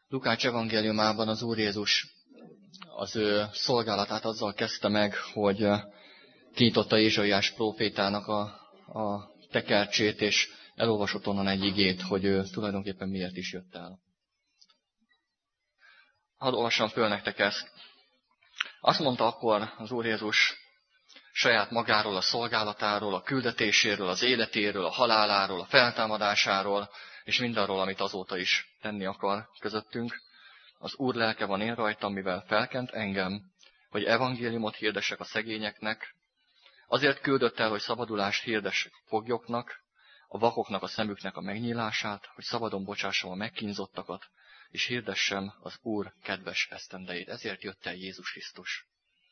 Lukács evangéliumában az Úr Jézus az ő szolgálatát azzal kezdte meg, hogy kinyitotta Ézsaiás prófétának a tekercsét, és elolvasott onnan egy igét, hogy ő tulajdonképpen miért is jött el. Hadd olvassam föl nektek ezt. Azt mondta akkor az Úr Jézus saját magáról, a szolgálatáról, a küldetéséről, az életéről, a haláláról, a feltámadásáról, és mindarról, amit azóta is tenni akar közöttünk. Az Úr lelke van én rajtam, mivel felkent engem, hogy evangéliumot hirdessek a szegényeknek. Azért küldött el, hogy szabadulást hirdessek foglyoknak, a vakoknak a szemüknek a megnyílását, hogy szabadon bocsássam a megkínzottakat, és hirdessem az Úr kedves esztendejét. Ezért jött el Jézus Krisztus.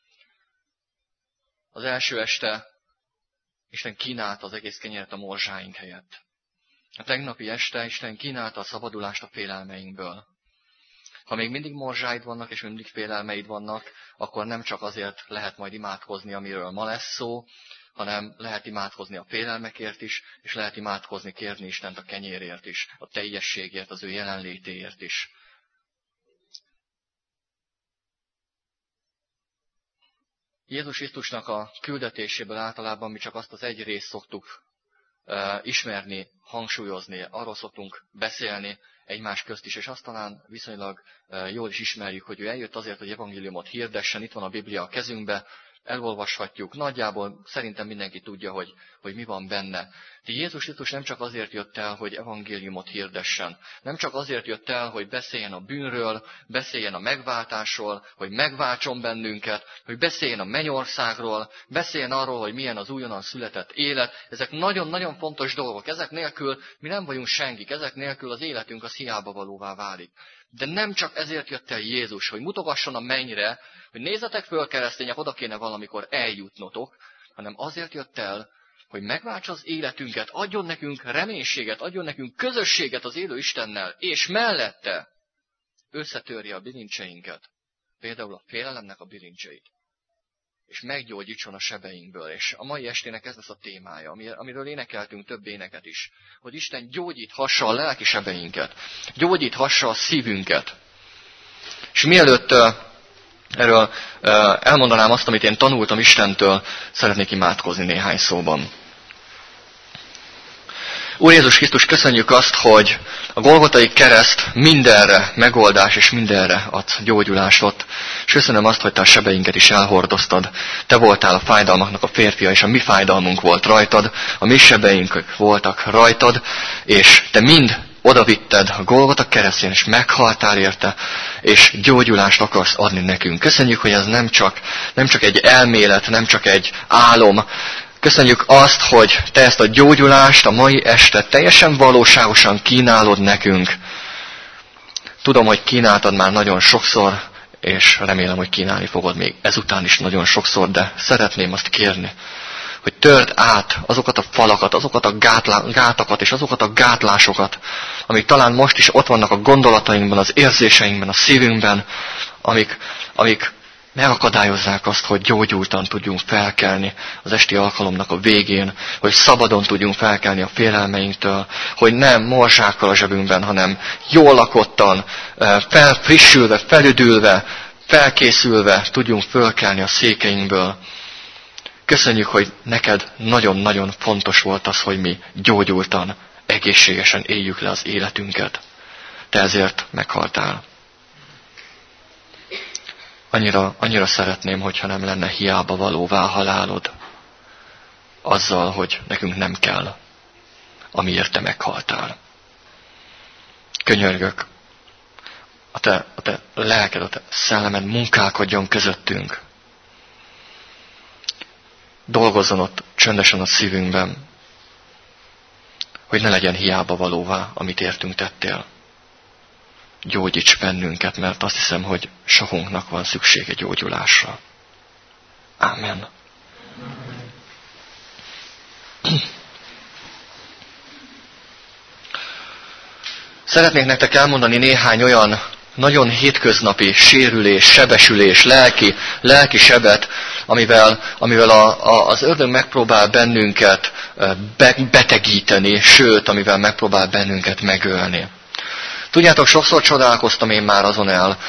Az első este Isten kínálta az egész kenyeret a morzsáink helyett. A tegnapi este Isten kínálta a szabadulást a félelmeinkből. Ha még mindig morzsáid vannak, és mindig félelmeid vannak, akkor nem csak azért lehet majd imádkozni, amiről ma lesz szó, hanem lehet imádkozni a félelmekért is, és lehet imádkozni, kérni Istent a kenyérért is, a teljességért, az ő jelenlétéért is. Jézus Krisztusnak a küldetéséből általában mi csak azt az egy részt szoktuk ismerni, hangsúlyozni, arról szoktunk beszélni egymás közt is, és azt talán viszonylag jól is ismerjük, hogy ő eljött azért, hogy evangéliumot hirdessen, itt van a Biblia a kezünkbe, elolvashatjuk, nagyjából szerintem mindenki tudja, hogy mi van benne. De Jézus Krisztus nem csak azért jött el, hogy evangéliumot hirdessen, nem csak azért jött el, hogy beszéljen a bűnről, beszéljen a megváltásról, hogy megváltson bennünket, hogy beszéljen a mennyországról, beszéljen arról, hogy milyen az újonnan született élet. Ezek nagyon-nagyon fontos dolgok. Ezek nélkül mi nem vagyunk senkik, ezek nélkül az életünk az hiába valóvá válik. De nem csak ezért jött el Jézus, hogy mutogasson a mennyre, hogy nézzetek föl, keresztények, oda kéne valamikor eljutnotok, hanem azért jött el, hogy megváltsa az életünket, adjon nekünk reménységet, adjon nekünk közösséget az élő Istennel, és mellette összetörje a bilincseinket, például a félelemnek a bilincseit, és meggyógyítson a sebeinkből. És a mai estének ez lesz a témája, amiről énekeltünk több éneket is, hogy Isten gyógyíthassa a lelki sebeinket, gyógyíthassa a szívünket. És mielőtt erről elmondanám azt, amit én tanultam Istentől, szeretnék imádkozni néhány szóban. Úr Jézus Krisztus, köszönjük azt, hogy a Golgotai kereszt mindenre megoldás és mindenre adsz gyógyulást ott. És köszönöm azt, hogy te a sebeinket is elhordoztad. Te voltál a fájdalmaknak a férfia, és a mi fájdalmunk volt rajtad, a mi sebeink voltak rajtad, és te mind odavitted a Golgota keresztjén, és meghaltál érte, és gyógyulást akarsz adni nekünk. Köszönjük, hogy ez nem csak egy elmélet, nem csak egy álom. Köszönjük azt, hogy te ezt a gyógyulást a mai este teljesen valóságosan kínálod nekünk. Tudom, hogy kínáltad már nagyon sokszor, és remélem, hogy kínálni fogod még ezután is nagyon sokszor, de szeretném azt kérni, hogy törd át azokat a falakat, azokat a gátakat és azokat a gátlásokat, amik talán most is ott vannak a gondolatainkban, az érzéseinkben, a szívünkben, amik megakadályozzák azt, hogy gyógyultan tudjunk felkelni az esti alkalomnak a végén, hogy szabadon tudjunk felkelni a félelmeinktől, hogy nem morzsákkal a zsebünkben, hanem jól lakottan, felfrissülve, felüdülve, felkészülve tudjunk fölkelni a székeinkből. Köszönjük, hogy neked nagyon-nagyon fontos volt az, hogy mi gyógyultan, egészségesen éljük le az életünket. Te ezért meghaltál. Annyira szeretném, hogyha nem lenne hiába valóvá halálod azzal, hogy nekünk nem kell, amiért te meghaltál. Könyörgök, a te lelked, a te szellemed munkálkodjon közöttünk. Dolgozzon ott csöndesen a szívünkben, hogy ne legyen hiába valóvá, amit értünk tettél. Gyógyíts bennünket, mert azt hiszem, hogy sokunknak van szüksége gyógyulásra. Ámen. Szeretnék nektek elmondani néhány olyan nagyon hétköznapi sérülés, sebesülés, lelki sebet, amivel az ördög megpróbál bennünket betegíteni, sőt, amivel megpróbál bennünket megölni. Tudjátok, sokszor csodálkoztam én már azon el,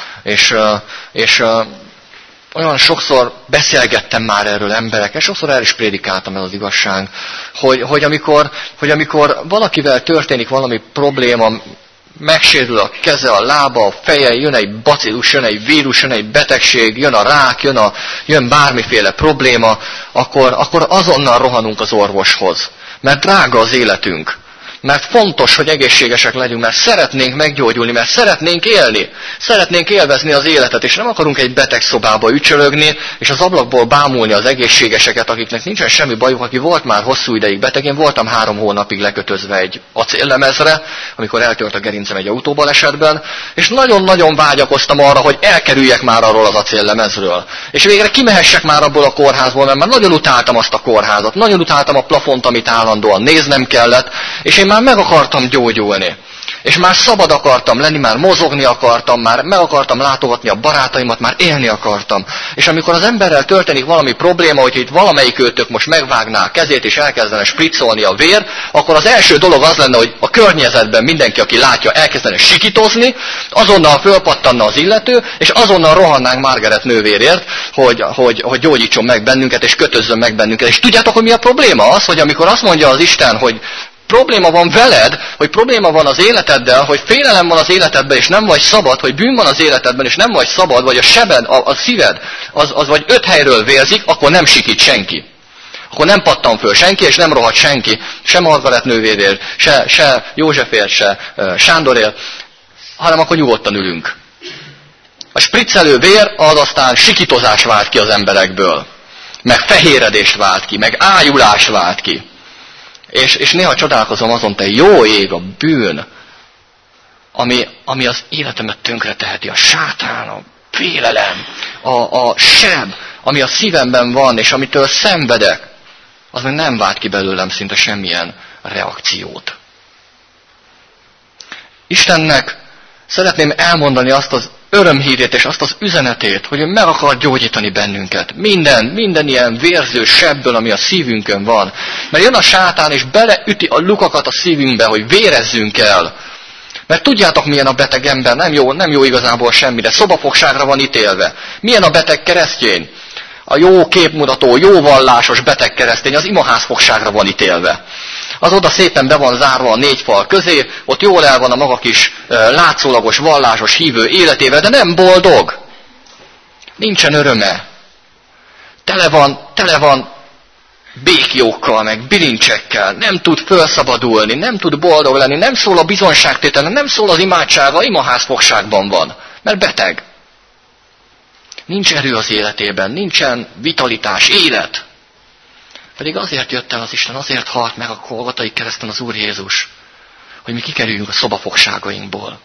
és olyan sokszor beszélgettem már erről emberekkel, sokszor el is prédikáltam el az igazság, hogy amikor valakivel történik valami probléma, megsérül a keze, a lába, a feje, jön egy bacillus, jön egy vírus, jön egy betegség, jön a rák, jön bármiféle probléma, akkor azonnal rohanunk az orvoshoz. Mert drága az életünk. Mert fontos, hogy egészségesek legyünk, mert szeretnénk meggyógyulni, mert szeretnénk élni. Szeretnénk élvezni az életet, és nem akarunk egy beteg szobába ücsörögni, és az ablakból bámulni az egészségeseket, akiknek nincsen semmi bajuk, aki volt már hosszú ideig beteg. Én voltam 3 hónapig lekötözve egy acéllemezre, amikor eltört a gerincem egy autóbalesetben, és nagyon-nagyon vágyakoztam arra, hogy elkerüljek már arról az acéllemezről. És végre kimehessek már abból a kórházból, mert már nagyon utáltam azt a kórházat, nagyon utáltam a plafont, amit állandóan néznem kellett, és én már meg akartam gyógyulni. És már szabad akartam lenni, már mozogni akartam, már meg akartam látogatni a barátaimat, már élni akartam. És amikor az emberrel történik valami probléma, hogy itt valamelyik őtök most megvágná a kezét, és elkezdene spriccolni a vér, akkor az első dolog az lenne, hogy a környezetben mindenki, aki látja, elkezdene sikítozni, azonnal fölpattanna az illető, és azonnal rohannánk Margaret nővérért, hogy gyógyítson meg bennünket, és kötözzön meg bennünket. És tudjátok, hogy mi a probléma? Az, hogy amikor azt mondja az Isten, hogy probléma van veled, hogy probléma van az életeddel, hogy félelem van az életedben, és nem vagy szabad, hogy bűn van az életedben, és nem vagy szabad, vagy a sebed, a szíved, az vagy 5 helyről vérzik, akkor nem sikít senki. Akkor nem pattan föl senki, és nem rohadt senki, se Margaret nővérért, se Józsefért, se Sándorért, hanem akkor nyugodtan ülünk. A spriccelő vér az aztán sikítozás vált ki az emberekből, meg fehéredést vált ki, meg ájulás vált ki. És néha csodálkozom azon, te jó ég, a bűn, ami az életemet tönkre teheti, a sátán, a félelem, a seb, ami a szívemben van, és amitől szenvedek, az meg nem vált ki belőlem szinte semmilyen reakciót. Istennek szeretném elmondani azt az örömhírét és azt az üzenetét, hogy ő meg akar gyógyítani bennünket. Minden ilyen vérző sebből, ami a szívünkön van. Mert jön a sátán és beleüti a lukakat a szívünkbe, hogy vérezzünk el. Mert tudjátok, milyen a beteg ember, nem jó igazából semmire, szobafogságra van ítélve. Milyen a beteg keresztény? A jó képmutató, jó vallásos beteg keresztény az imaházfogságra van ítélve. Az oda szépen be van zárva a 4 fal közé, ott jól el van a maga kis látszólagos, vallásos hívő életével, de nem boldog. Nincsen öröme. Tele van békjókkal, meg bilincsekkel, nem tud felszabadulni, nem tud boldog lenni, nem szól a bizonyságtételen, nem szól az imádsága, imaházfogságban van, mert beteg. Nincs erő az életében, nincsen vitalitás, élet. Pedig azért jött el az Isten, azért halt meg a Golgotai kereszten az Úr Jézus, hogy mi kikerüljünk a szobafogságainkból.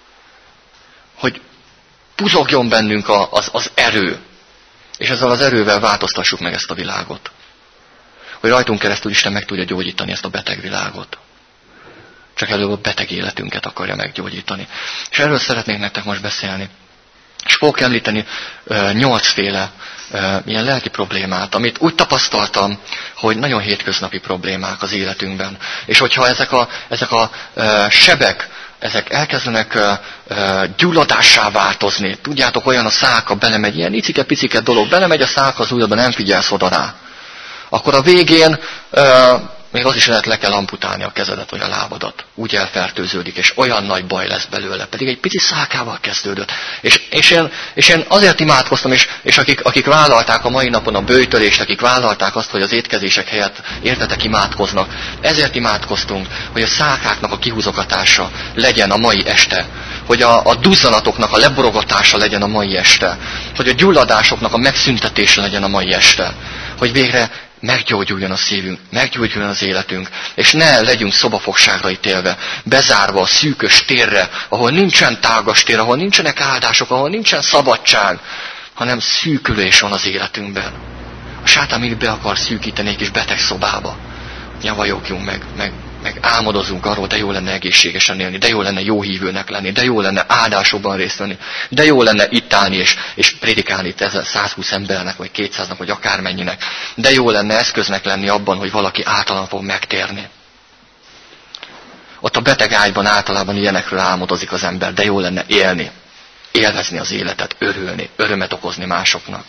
Hogy buzogjon bennünk az erő, és ezzel az erővel változtassuk meg ezt a világot. Hogy rajtunk keresztül Isten meg tudja gyógyítani ezt a beteg világot. Csak előbb a beteg életünket akarja meggyógyítani. És erről szeretnék nektek most beszélni. És fogok említeni 8 féle ilyen lelki problémát, amit úgy tapasztaltam, hogy nagyon hétköznapi problémák az életünkben. És hogyha ezek a sebek, ezek elkezdenek gyulladássá változni, tudjátok, olyan a szálka belemegy, ilyen icike-picike dolog, belemegy a szálka az ujjadba, nem figyelsz oda rá. Akkor a végén még az is lehet, le kell amputálni a kezedet vagy a lábadat. Úgy elfertőződik, és olyan nagy baj lesz belőle. Pedig egy pici szálkával kezdődött. És én azért imádkoztam, és akik vállalták a mai napon a böjtölést, akik vállalták azt, hogy az étkezések helyett értetek imádkoznak, ezért imádkoztunk, hogy a szálkáknak a kihúzogatása legyen a mai este. Hogy a duzzanatoknak a leborogatása legyen a mai este. Hogy a gyulladásoknak a megszüntetése legyen a mai este. Hogy végre meggyógyuljon a szívünk, meggyógyuljon az életünk, és ne legyünk szobafogságra ítélve, bezárva a szűkös térre, ahol nincsen tágas tér, ahol nincsenek áldások, ahol nincsen szabadság, hanem szűkülés van az életünkben. A sátán mindig be akar szűkíteni egy kis beteg szobába. Nyavajogjunk meg álmodozunk arról, de jó lenne egészségesen élni, de jó lenne jó hívőnek lenni, de jó lenne áldásokban részt venni, de jó lenne itt állni és prédikálni 120 embernek, vagy 200-nak, vagy akármennyinek. De jó lenne eszköznek lenni abban, hogy valaki általán fog megtérni. Ott a beteg ágyban általában ilyenekről álmodozik az ember, de jó lenne élni, élvezni az életet, örülni, örömet okozni másoknak.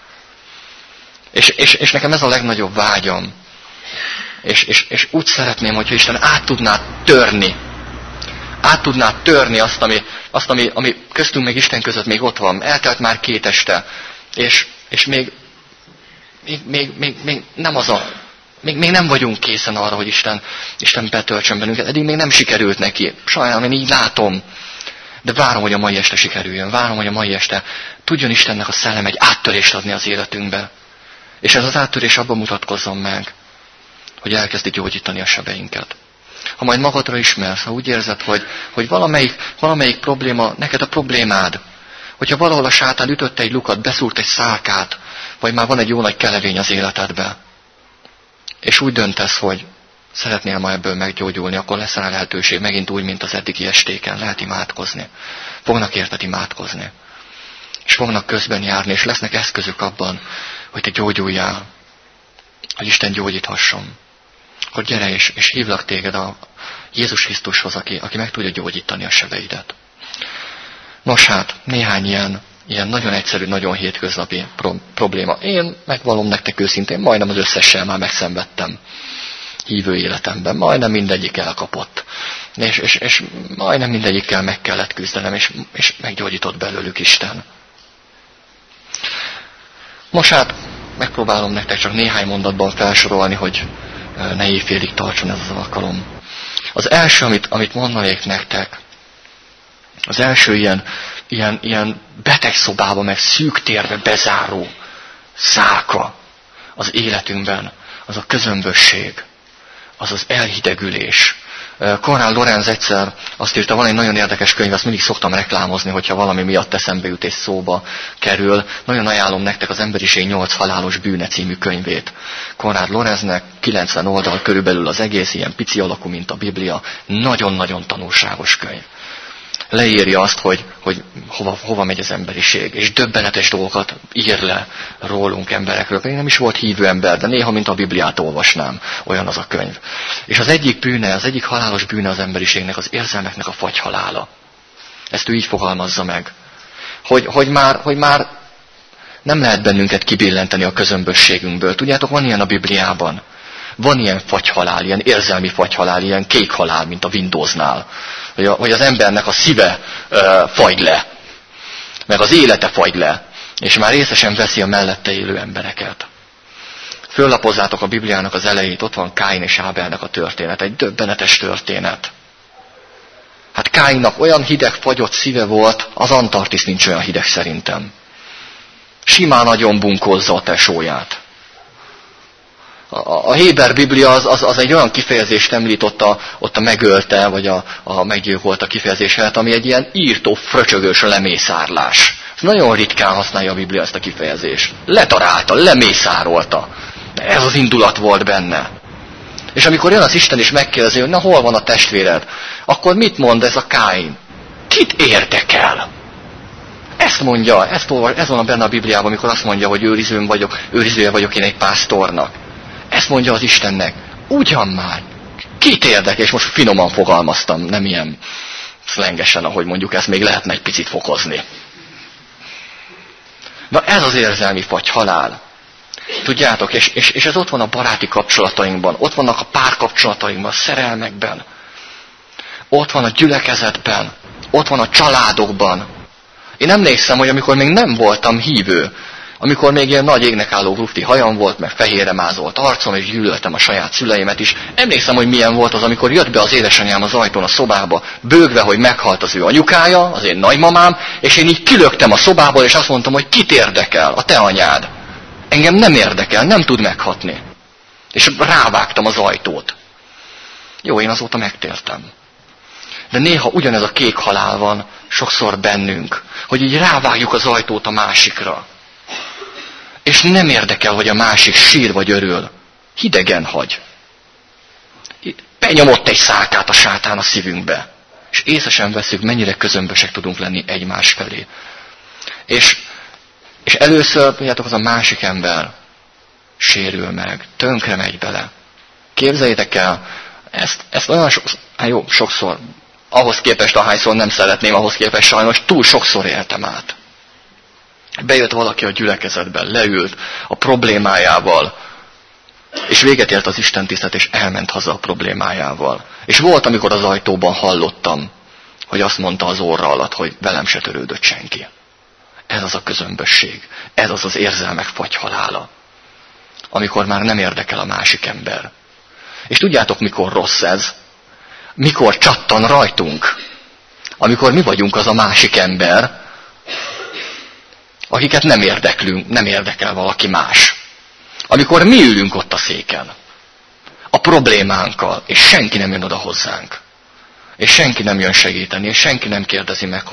És nekem ez a legnagyobb vágyam. És úgy szeretném, hogyha Isten át tudná törni azt, ami köztünk meg Isten között még ott van. Eltelt már 2 este, és még nem még nem vagyunk készen arra, hogy Isten betöltsön bennünket. Eddig még nem sikerült neki. Sajnálom, én így látom. De várom, hogy a mai este sikerüljön. Várom, hogy a mai este tudjon Istennek a szellem egy áttörést adni az életünkbe. És ez az áttörés abban mutatkozzon meg, hogy elkezdi gyógyítani a sebeinket. Ha majd magadra ismersz, ha úgy érzed, hogy valamelyik probléma, neked a problémád, hogyha valahol a sátán ütött egy lukat, beszúrt egy szálkát, vagy már van egy jó nagy kelevény az életedbe, és úgy döntesz, hogy szeretnél ma ebből meggyógyulni, akkor lesz rá lehetőség megint úgy, mint az eddigi estéken. Lehet imádkozni. Fognak érted imádkozni. És fognak közben járni, és lesznek eszközök abban, hogy te gyógyuljál. Hogy Isten gyógyíthasson. Akkor gyere és hívlak téged a Jézus Krisztushoz, aki meg tudja gyógyítani a sebeidet. Nos hát, néhány ilyen nagyon egyszerű, nagyon hétköznapi probléma. Én megvallom nektek őszintén, majdnem az összessel már megszenvedtem hívő életemben. Majdnem mindegyik elkapott. És majdnem mindegyikkel meg kellett küzdenem, és meggyógyított belőlük Isten. Most hát megpróbálom nektek csak néhány mondatban felsorolni, hogy ne éjfélig tartson ez az alkalom. Az első, amit mondanék nektek, az első ilyen betegszobába, meg szűk térbe bezáró szálka az életünkben, az a közömbösség, az az elhidegülés. Konrad Lorenz egyszer azt írta, van egy nagyon érdekes könyv, azt mindig szoktam reklámozni, hogyha valami miatt eszembe jut és szóba kerül. Nagyon ajánlom nektek az Emberiség 8 halálos bűne című könyvét. Konrad Lorenznek 90 oldal körülbelül az egész, ilyen pici alakú, mint a Biblia. Nagyon-nagyon tanulságos könyv. Leírja azt, hogy hova megy az emberiség, és döbbenetes dolgokat ír le rólunk emberekről. Még nem is volt hívő ember, de néha, mint a Bibliát olvasnám, olyan az a könyv. És az egyik halálos bűne az emberiségnek az érzelmeknek a fagyhalála. Ezt ő így fogalmazza meg. Hogy már nem lehet bennünket kibillenteni a közömbösségünkből. Tudjátok, van ilyen a Bibliában. Van ilyen fagyhalál, ilyen érzelmi fagyhalál, ilyen kék halál, mint a Windowsnál. Hogy az embernek a szíve fagy le, meg az élete fagy le, és már részesen veszi a mellette élő embereket. Föllapozzátok a Bibliának az elejét, ott van Káin és Ábelnek a történet, egy döbbenetes történet. Hát Káinnak olyan hideg, fagyott szíve volt, az Antarktisz nincs olyan hideg szerintem. Simán nagyon bunkolzza a tesóját. A Héber Biblia az egy olyan kifejezést említ ott a megölte, vagy a meggyilkolta kifejezés helyett, ami egy ilyen írtó, fröcsögős lemészárlás. Nagyon ritkán használja a Biblia ezt a kifejezést. Letarálta, lemészárolta. Ez az indulat volt benne. És amikor jön az Isten és megkérdezi, hogy na hol van a testvéred, akkor mit mond ez a Káin? Kit érdekel? Ezt mondja, ez van benne a Bibliában, amikor azt mondja, hogy őrizője vagyok én egy pásztornak. Ezt mondja az Istennek. Ugyan már. Kit érdekel? És most finoman fogalmaztam, nem ilyen szlengesen, ahogy mondjuk ezt még lehetne egy picit fokozni. Na ez az érzelmi fagyhalál. Tudjátok, és ez ott van a baráti kapcsolatainkban, ott vannak a párkapcsolatainkban, a szerelmekben, ott van a gyülekezetben, ott van a családokban. Én emlékszem, hogy amikor még nem voltam hívő, amikor még ilyen nagy égnek álló grufti hajam volt, meg fehérre mázolt arcom, és gyűlöltem a saját szüleimet is. Emlékszem, hogy milyen volt az, amikor jött be az édesanyám az ajtón a szobába, bőgve, hogy meghalt az ő anyukája, az én nagymamám, és én így kilöktem a szobából, és azt mondtam, hogy kit érdekel, a te anyád. Engem nem érdekel, nem tud meghatni. És rávágtam az ajtót. Jó, én azóta megtértem. De néha ugyanez a kék halál van sokszor bennünk, hogy így rávágjuk az ajtót a másikra. És nem érdekel, hogy a másik sír vagy örül. Hidegen hagy. Benyomott egy szálkát a sátán a szívünkbe. És észre sem veszük, mennyire közömbösek tudunk lenni egymás felé. És először, tudjátok, az a másik ember sérül meg, tönkre megy bele. Képzeljétek el, Ezt olyan sokszor, ahhoz képest ahányszor nem szeretném, ahhoz képest sajnos túl sokszor éltem át. Bejött valaki a gyülekezetben, leült a problémájával, és véget ért az istentisztelet, és elment haza a problémájával. És volt, amikor az ajtóban hallottam, hogy azt mondta az orra alatt, hogy velem se törődött senki. Ez az a közömbösség, ez az az érzelmek fagyhalála, amikor már nem érdekel a másik ember. És tudjátok, mikor rossz ez? Mikor csattan rajtunk? Amikor mi vagyunk az a másik ember, akiket nem érdekel valaki más. Amikor mi ülünk ott a széken, a problémánkkal, és senki nem jön oda hozzánk. És senki nem jön segíteni, és senki nem kérdezi meg,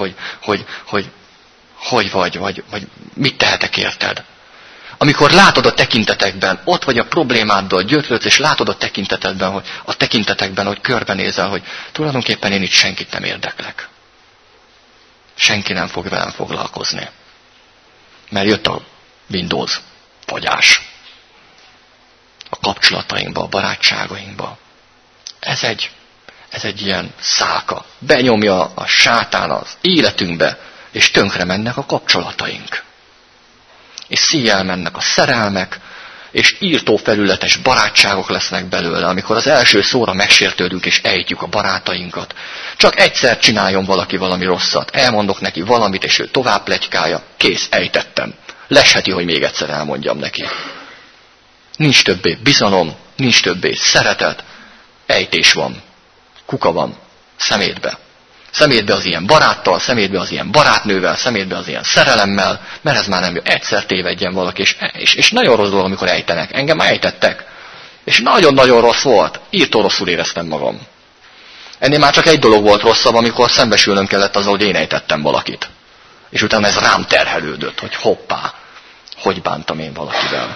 hogy vagy mit tehetek érted. Amikor látod a tekintetekben, ott vagy a problémáddal, gyötrődsz, és látod a tekintetekben, hogy körbenézel, hogy tulajdonképpen én itt senkit nem érdeklek. Senki nem fog velem foglalkozni. Mert jött a Windows fagyás. A kapcsolatainkba, a barátságainkba. Ez egy ilyen szálka. Benyomja a sátán az életünkbe, és tönkre mennek a kapcsolataink. És szíjjel mennek a szerelmek, és írtófelületes barátságok lesznek belőle, amikor az első szóra megsértődünk, és ejtjük a barátainkat. Csak egyszer csináljon valaki valami rosszat. Elmondok neki valamit, és ő tovább pletykálja. Kész, ejtettem. Lesheti, hogy még egyszer elmondjam neki. Nincs többé bizalom, nincs többé szeretet, ejtés van. Kuka van, szemétbe. Szemétbe az ilyen baráttal, szemétbe az ilyen barátnővel, szemétbe az ilyen szerelemmel, mert ez már nem jó. Egyszer tévedjen valaki, és nagyon rossz dolog, amikor ejtenek. Engem már ejtettek. És nagyon-nagyon rossz volt. Írtó rosszul éreztem magam. Ennél már csak egy dolog volt rosszabb, amikor szembesülnöm kellett azzal, hogy én ejtettem valakit. És utána ez rám terhelődött, hogy hoppá, hogy bántam én valakivel.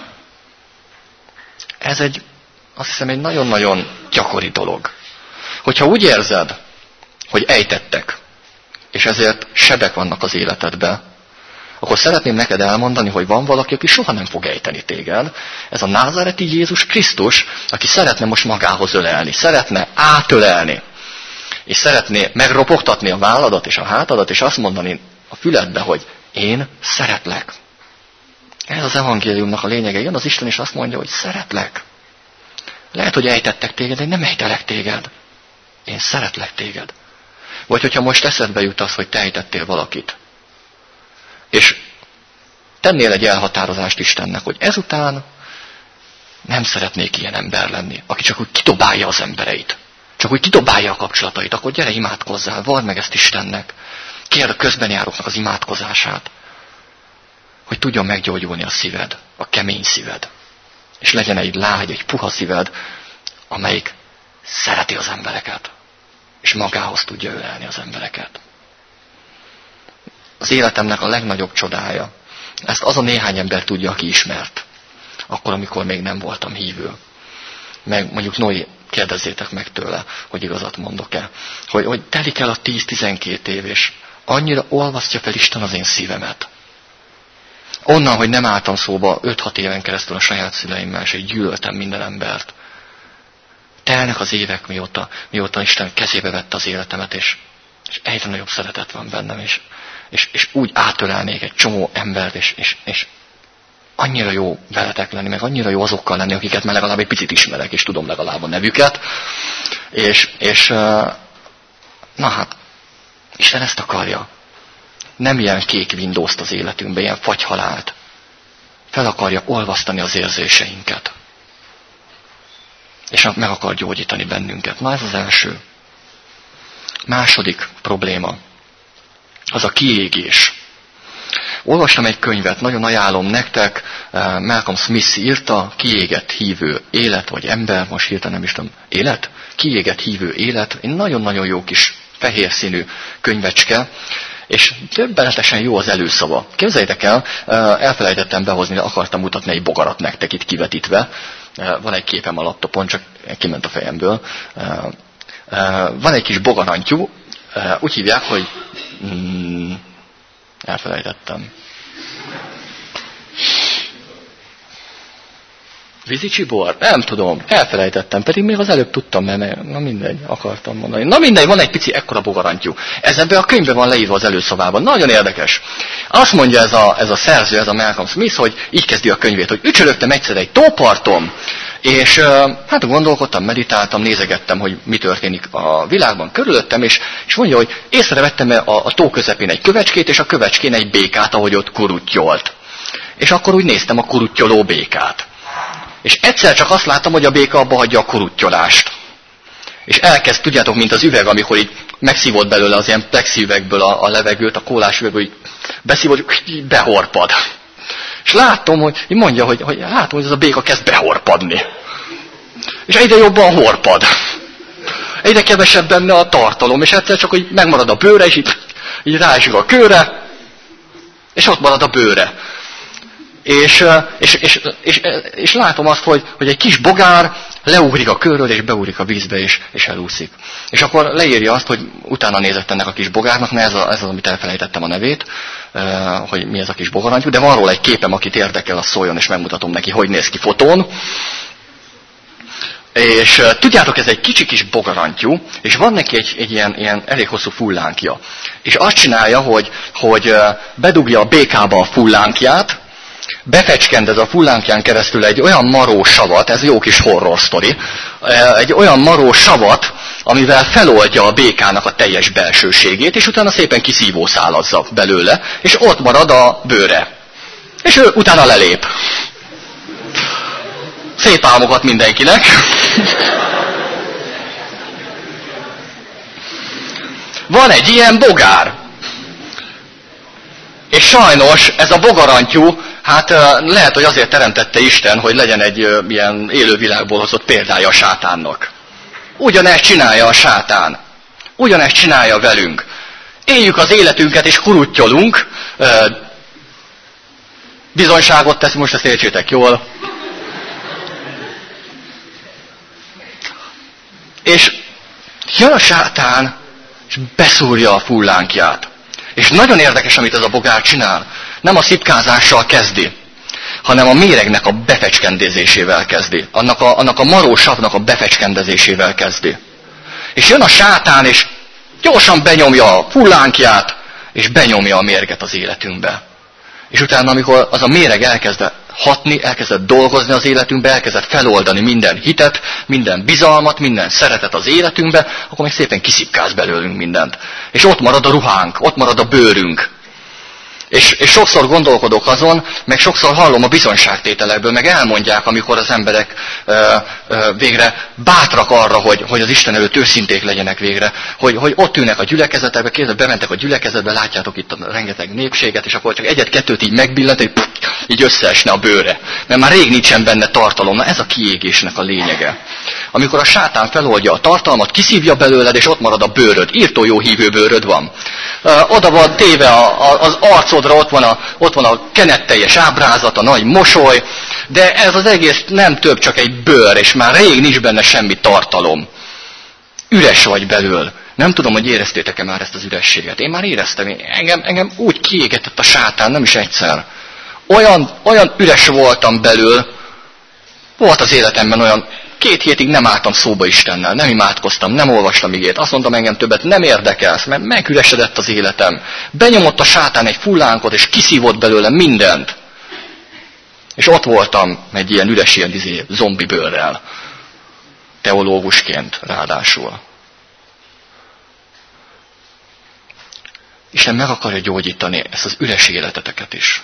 Ez azt hiszem, egy nagyon-nagyon gyakori dolog. Hogyha úgy érzed, hogy ejtettek, és ezért sebek vannak az életedben, akkor szeretném neked elmondani, hogy van valaki, aki soha nem fog ejteni téged. Ez a názáreti Jézus Krisztus, aki szeretne most magához ölelni, szeretne átölelni, és szeretné megropogtatni a válladat és a hátadat, és azt mondani a füledbe, hogy én szeretlek. Ez az evangéliumnak a lényege. Jön az Isten, és azt mondja, hogy szeretlek. Lehet, hogy ejtettek téged, de nem ejtelek téged. Én szeretlek téged. Vagy hogyha most eszedbe jut az, hogy te ejtettél valakit, és tennél egy elhatározást Istennek, hogy ezután nem szeretnék ilyen ember lenni, aki csak úgy kidobálja az embereit, csak úgy kidobálja a kapcsolatait, akkor gyere, imádkozzál, vald meg ezt Istennek, kérd a közbenjáróknak az imádkozását, hogy tudjon meggyógyulni a szíved, a kemény szíved, és legyen egy lágy, egy puha szíved, amelyik szereti az embereket, és magához tudja ölelni az embereket. Az életemnek a legnagyobb csodája. Ezt az a néhány ember tudja, aki ismert. Akkor, amikor még nem voltam hívő. Meg mondjuk Noé, kérdezzétek meg tőle, hogy igazat mondok-e. Hogy telik el a 10-12 év, és annyira olvasztja fel Isten az én szívemet. Onnan, hogy nem álltam szóba 5-6 éven keresztül a saját szüleimmel, és így gyűlöltem minden embert. Telnek az évek, mióta Isten kezébe vette az életemet, és egyre nagyobb szeretet van bennem, és úgy átölelnék egy csomó embert, és annyira jó veletek lenni, meg annyira jó azokkal lenni, akiket már legalább egy picit ismerek, és tudom legalább a nevüket. Na hát, Isten ezt akarja. Nem ilyen kék Windows-t az életünkbe, ilyen fagyhalált. Fel akarja olvasztani az érzéseinket. És meg akar gyógyítani bennünket. Na ez az első. Második probléma. Az a kiégés. Olvastam egy könyvet, nagyon ajánlom nektek, Malcolm Smith írta, Kiégett hívő élet, vagy ember, most hirtelen nem is tudom, élet? Kiégett hívő élet, egy nagyon-nagyon jó kis fehér színű könyvecske, és többenetesen jó az előszava. Képzeljétek el, elfelejtettem behozni, akartam mutatni egy bogarat nektek itt kivetítve. Van egy képem a laptopon, csak kiment a fejemből. Van egy kis bogarantyú, úgy hívják, hogy... elfelejtettem. Vízicsibor? Nem tudom, elfelejtettem, pedig még az előbb tudtam, mert na mindegy, akartam mondani. Na mindegy, van egy pici ekkora bogarantyú. Ez ebben a könyvben van leírva az előszavában. Nagyon érdekes. Azt mondja ez a szerző, ez a Malcolm Smith, hogy így kezdi a könyvét, hogy ücsörögtem egyszer egy tóparton, és hát gondolkodtam, meditáltam, nézegettem, hogy mi történik a világban körülöttem, és mondja, hogy észrevettem a tó közepén egy kövecskét, és a kövecskén egy békát, ahogy ott kurutyolt. És akkor úgy néztem a kuruttyoló békát. És egyszer csak azt láttam, hogy a béka abba hagyja a kuruttyolást. És elkezd, tudjátok, mint az üveg, amikor így megszívott belőle az ilyen plexiüvegből a levegőt, a kólás üvegből, így beszívott, így behorpad. És láttam, hogy így mondja, hogy látom, hogy ez a béka kezd behorpadni. És egyre jobban horpad. Egyre kevesebb benne a tartalom, és egyszer csak, hogy megmarad a bőre, és így ráesik a kőre, és ott marad a bőre. És látom azt, hogy egy kis bogár leugrik a körről, és beugrik a vízbe, és elúszik. És akkor leírja azt, hogy utána nézett ennek a kis bogárnak, mert ez az, amit elfelejtettem a nevét, hogy mi ez a kis bogarantyú, de van róla egy képem, akit érdekel, az szóljon, és megmutatom neki, hogy néz ki fotón. És tudjátok, ez egy kicsi kis bogarantyú, és van neki egy ilyen elég hosszú fullánkja. És azt csinálja, hogy bedugja a békába a fullánkját, befecskendez a fullánkján keresztül egy olyan maró savat, ez jó kis horror sztori, egy olyan maró savat, amivel feloldja a békának a teljes belsőségét, és utána szépen kiszívószálazza belőle, és ott marad a bőre. És ő utána lelép. Szép álmokat mindenkinek. Van egy ilyen bogár. És sajnos ez a bogarantyú, hát lehet, hogy azért teremtette Isten, hogy legyen egy ilyen élővilágból hozott példája a sátánnak. Ugyanezt csinálja a sátán. Ugyanezt csinálja velünk. Éljük az életünket és kuruttyolunk. Bizonyságot tesz, most ezt értsétek jól. És jön a sátán, és beszúrja a fullánkját. És nagyon érdekes, amit ez a bogár csinál. Nem a szipkázással kezdi, hanem a méregnek a befecskendezésével kezdi. Annak a maró savnak a befecskendezésével kezdi. És jön a sátán, és gyorsan benyomja a fullánkját, és benyomja a mérget az életünkbe. És utána, amikor az a méreg elkezd hatni, elkezdett dolgozni az életünkbe, elkezdett feloldani minden hitet, minden bizalmat, minden szeretet az életünkbe, akkor még szépen kiszipkáz belőlünk mindent. És ott marad a ruhánk, ott marad a bőrünk. És sokszor gondolkodok azon, meg sokszor hallom a bizonyságtételekből, meg elmondják, amikor az emberek végre bátrak arra, hogy az Isten előtt őszinték legyenek végre, hogy ott ülnek a gyülekezetekbe, képzeld, bementek a gyülekezetbe, látjátok itt a rengeteg népséget, és akkor csak egyet-kettőt így megbillent, hogy így összeesne a bőre. Mert már rég nincsen benne tartalom. Na ez a kiégésnek a lényege. Amikor a sátán feloldja a tartalmat, kiszívja belőled, és ott marad a bőröd. Írtó jó hívő bőröd van. Oda van téve az arcodra, ott van a kenetteljes ábrázat, a nagy mosoly, de ez az egész nem több, csak egy bőr, és már rég nincs benne semmi tartalom. Üres vagy belül. Nem tudom, hogy éreztétek-e már ezt az ürességet. Én már éreztem. Engem úgy kiégetett a sátán, nem is egyszer. Olyan üres voltam belül, volt az életemben olyan, 2 hétig nem álltam szóba Istennel, nem imádkoztam, nem olvastam igét. Azt mondtam, engem többet nem érdekelsz, mert megüresedett az életem. Benyomott a sátán egy fullánkot, és kiszívott belőle mindent. És ott voltam egy ilyen üres, ilyen zombi bőrrel. Teológusként ráadásul. Isten meg akarja gyógyítani ezt az üres életeteket is.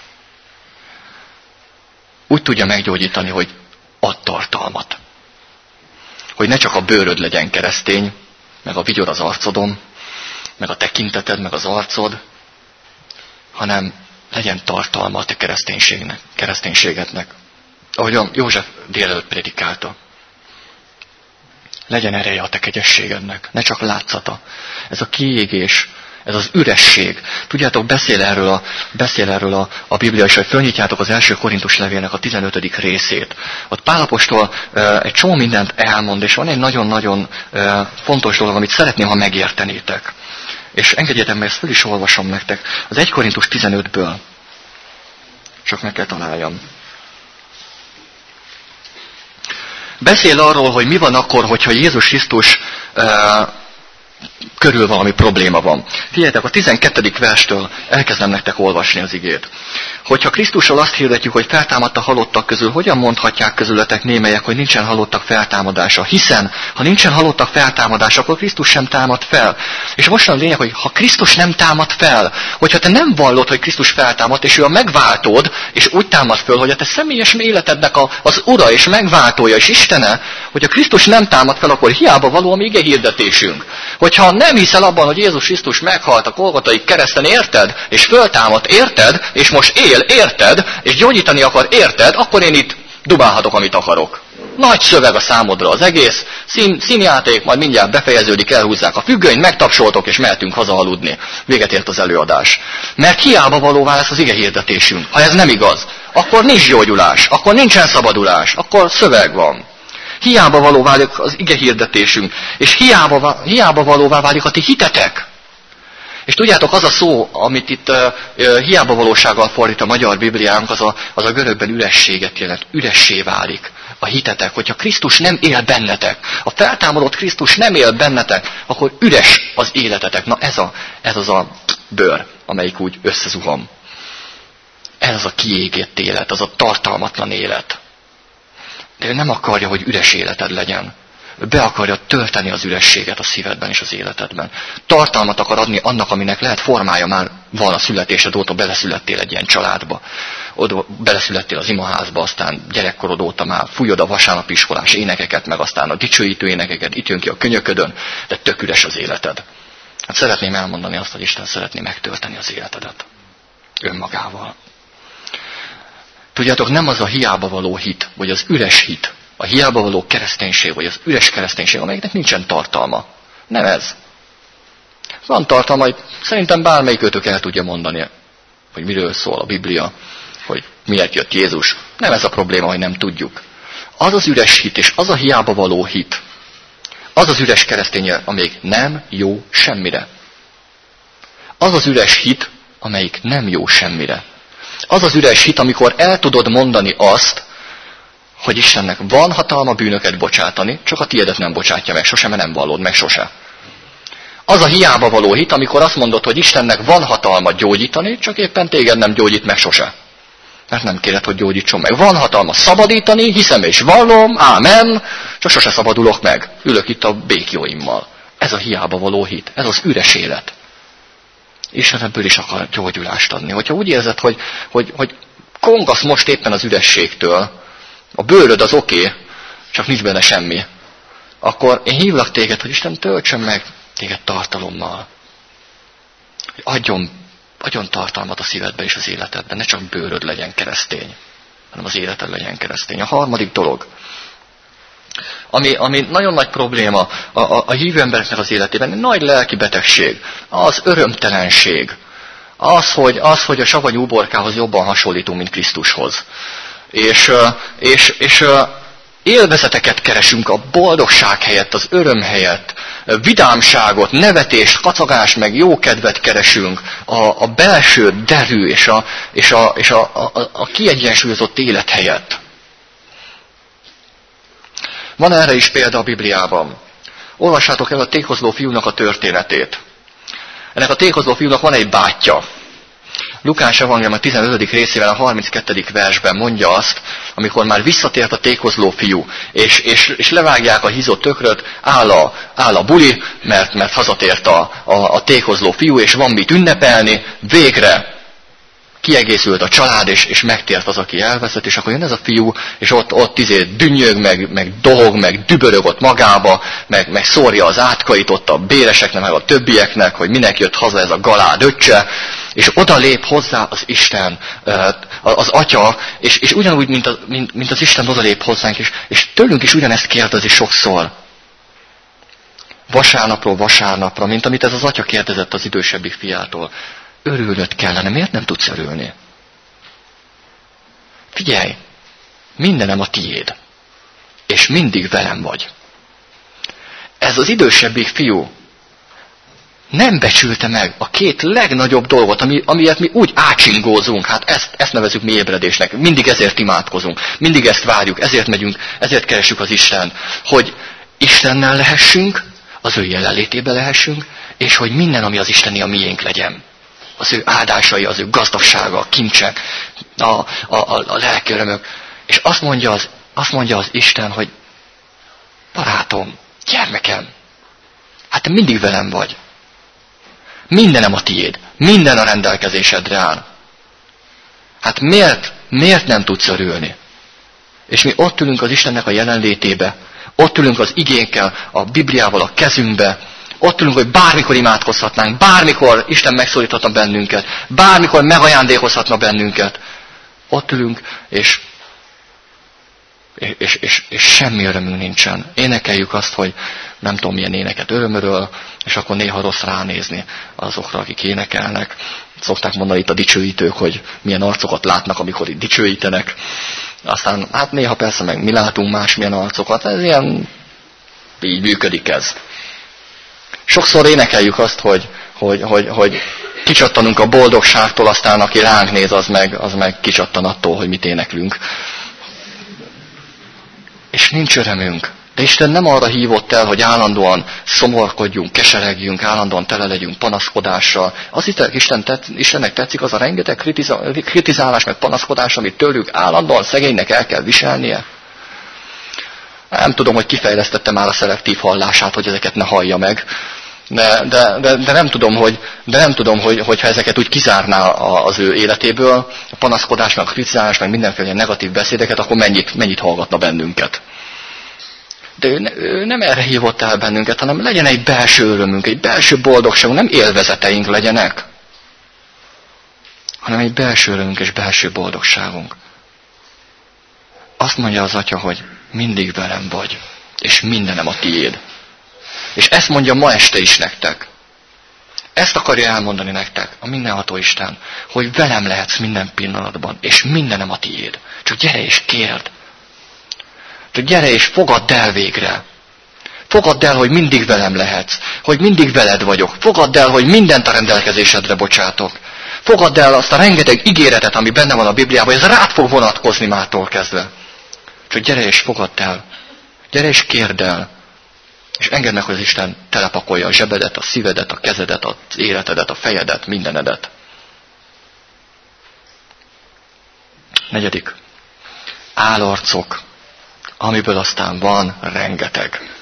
Úgy tudja meggyógyítani, hogy ad tartalmat. Hogy ne csak a bőröd legyen keresztény, meg a vigyor az arcodon, meg a tekinteted, meg az arcod, hanem legyen tartalma a te kereszténységednek. Ahogyan József délelőtt prédikálta. Legyen ereje a te kegyességednek, ne csak látszata. Ez a kiégés, ez az üresség. Tudjátok, beszél erről a Biblia is, hogy fölnyitjátok az 1. Korintus levélnek a 15. részét. Ott Pál apostol egy csomó mindent elmond, és van egy nagyon-nagyon fontos dolog, amit szeretném, ha megértenétek. És engedjétek meg, ezt föl is olvasom nektek. Az 1. Korintus 15-ből. Csak meg kell találjam. Beszél arról, hogy mi van akkor, hogyha Jézus Krisztus körül valami probléma van. Figyeljetek, a 12. verstől elkezdem nektek olvasni az igét. Hogyha Krisztusról azt hirdetjük, hogy feltámadt a halottak közül, hogyan mondhatják közületek némelyek, hogy nincsen halottak feltámadása? Hiszen, ha nincsen halottak feltámadása, akkor Krisztus sem támad fel. És most a lényeg, hogy ha Krisztus nem támad fel, hogyha te nem vallod, hogy Krisztus feltámad, és ő a megváltód, és úgy támad föl, hogy a te személyes életednek az Ura és megváltója és Istene, hogyha Krisztus nem támad fel, akkor hiába való a mi ige hirdetésünk. Hogyha nem hiszel abban, hogy Jézus Krisztus meghalt a Golgotai kereszten, érted? És föltámadt, érted? És most él, érted? És gyógyítani akar, érted? Akkor én itt dubálhatok, amit akarok. Nagy szöveg a számodra az egész, színjáték, majd mindjárt befejeződik, elhúzzák a függönyt, megtapsoltok, és mehetünk haza aludni. Véget ért az előadás. Mert hiába valóvá lesz az ige hirdetésünk. Ha ez nem igaz, akkor nincs gyógyulás, akkor nincsen szabadulás, akkor szöveg van. Hiába való válik az ige hirdetésünk, és hiába valóvá válik a ti hitetek. És tudjátok, az a szó, amit itt hiába valósággal fordít a magyar Bibliánk, az a görögben ürességet jelent. Üressé válik a hitetek. Hogyha Krisztus nem él bennetek, a feltámadott Krisztus nem él bennetek, akkor üres az életetek. Na ez az a bőr, amelyik úgy összezuham. Ez az a kiégett élet, az a tartalmatlan élet. De ő nem akarja, hogy üres életed legyen. Ő be akarja tölteni az ürességet a szívedben és az életedben. Tartalmat akar adni annak, aminek lehet formája már van a születésed óta, beleszülettél egy ilyen családba. Oda beleszülettél az imaházba, aztán gyerekkorod óta már fújod a vasárnapiskolás énekeket, meg aztán a dicsőítő énekeket, itt jön ki a könyöködön, de tök üres az életed. Hát szeretném elmondani azt, hogy Isten szeretné megtölteni az életedet. Önmagával. Tudjátok, nem az a hiába való hit, vagy az üres hit, a hiába való kereszténység, vagy az üres kereszténység, amelyiknek nincsen tartalma. Nem ez. Van tartalma, hogy szerintem bármelyik őtök el tudja mondani, hogy miről szól a Biblia, hogy miért jött Jézus. Nem ez a probléma, hogy nem tudjuk. Az az üres hit, és az a hiába való hit, az az üres keresztény, amelyik nem jó semmire. Az az üres hit, amelyik nem jó semmire. Az az üres hit, amikor el tudod mondani azt, hogy Istennek van hatalma bűnöket bocsátani, csak a tiédet nem bocsátja meg sose, mert nem vallod meg sose. Az a hiába való hit, amikor azt mondod, hogy Istennek van hatalma gyógyítani, csak éppen téged nem gyógyít meg sose. Mert nem kéred, hogy gyógyítson meg. Van hatalma szabadítani, hiszem és vallom, ámen, csak sose szabadulok meg. Ülök itt a békjóimmal. Ez a hiába való hit, ez az üres élet. Isten ebből is akar gyógyulást adni. Hogyha úgy érzed, hogy kongasz most éppen az ürességtől, a bőröd az oké, csak nincs benne semmi, akkor én hívlak téged, hogy Isten töltsön meg téged tartalommal. Adjon tartalmat a szívedbe és az életedben. Ne csak bőröd legyen keresztény, hanem az életed legyen keresztény. A harmadik dolog, ami nagyon nagy probléma a hívő embereknek az életében, nagy lelki betegség, az örömtelenség, az, hogy a savanyú uborkához jobban hasonlítunk, mint Krisztushoz. És élvezeteket keresünk a boldogság helyett, az öröm helyett, vidámságot, nevetést, kacagást, meg jókedvet keresünk, a belső derű és a kiegyensúlyozott élet helyett. Van erre is példa a Bibliában. Olvassátok el a tékozló fiúnak a történetét. Ennek a tékozló fiúnak van egy bátyja. Lukás evangélium a 15. részében a 32. versben mondja azt, amikor már visszatért a tékozló fiú, és levágják a hízott tökröt, áll a buli, mert hazatért a tékozló fiú, és van mit ünnepelni, végre kiegészült a család, és megtért az, aki elveszett, és akkor jön ez a fiú, és ott dünnyög, meg dohog, meg dübörög ott magába, meg szórja az átkait ott a béreseknek, meg a többieknek, hogy minek jött haza ez a galád öccse, és oda lép hozzá az Isten, az Atya, és ugyanúgy, mint az Isten oda lép hozzánk, és tőlünk is ugyanezt kérdezi sokszor. Vasárnapról vasárnapra, mint amit ez az Atya kérdezett az idősebbik fiától. Örülnöd kellene, miért nem tudsz örülni? Figyelj, mindenem a tiéd, és mindig velem vagy. Ez az idősebbik fiú nem becsülte meg a két legnagyobb dolgot, amiért mi úgy átsingózunk. Hát ezt nevezzük mi ébredésnek. Mindig ezért imádkozunk. Mindig ezt várjuk. Ezért megyünk, ezért keresünk az Istent. Hogy Istennel lehessünk, az ő jelenlétében lehessünk, és hogy minden, ami az Isteni, a miénk legyen. Az ő áldásai, az ő gazdagsága, a kincsek, a lelki örömök. És azt mondja az Isten, hogy barátom, gyermekem, hát te mindig velem vagy. Mindenem a tiéd. Minden a rendelkezésedre áll. Hát miért nem tudsz örülni? És mi ott ülünk az Istennek a jelenlétébe, ott ülünk az igénkkel, a Bibliával a kezünkbe, ott ülünk, hogy bármikor imádkozhatnánk, bármikor Isten megszólíthatna bennünket, bármikor megajándékozhatna bennünket. Ott ülünk, és semmi örömünk nincsen. Énekeljük azt, hogy nem tudom milyen éneket örömről, és akkor néha rossz ránézni azokra, akik énekelnek. Szokták mondani itt a dicsőítők, hogy milyen arcokat látnak, amikor itt dicsőítenek. Aztán hát néha persze meg mi látunk másmilyen arcokat. Ez ilyen, így működik ez. Sokszor énekeljük azt, hogy kicsattanunk a boldogságtól, aztán aki ránk néz, az meg kicsattan attól, hogy mit éneklünk. És nincs örömünk. De Isten nem arra hívott el, hogy állandóan szomorkodjunk, keseregjünk, állandóan tele legyünk panaszkodással. Istennek tetszik az a rengeteg kritizálás, meg panaszkodás, amit tőlük állandóan szegénynek el kell viselnie. Nem tudom, hogy kifejlesztette már a szelektív hallását, hogy ezeket ne hallja meg. De nem tudom, hogyha ezeket úgy kizárná az ő életéből, a panaszkodás, meg a kritizálás, meg mindenféle negatív beszédeket, akkor mennyit hallgatna bennünket. De ő nem erre hívott el bennünket, hanem legyen egy belső örömünk, egy belső boldogságunk, nem élvezeteink legyenek, hanem egy belső örömünk és belső boldogságunk. Azt mondja az Atya, hogy mindig velem vagy, és mindenem a tiéd. És ezt mondja ma este is nektek. Ezt akarja elmondani nektek, a mindenható Isten, hogy velem lehetsz minden pillanatban, és mindenem a tiéd. Csak gyere és kérd. Csak gyere és fogadd el végre. Fogadd el, hogy mindig velem lehetsz, hogy mindig veled vagyok. Fogadd el, hogy mindent a rendelkezésedre bocsátok. Fogadd el azt a rengeteg ígéretet, ami benne van a Bibliában, ez rád fog vonatkozni mától kezdve. Csak gyere és fogadd el. Gyere és kérd el. És engedd meg, hogy az Isten telepakolja a zsebedet, a szívedet, a kezedet, az életedet, a fejedet, mindenedet. 4. Álarcok, amiből aztán van rengeteg.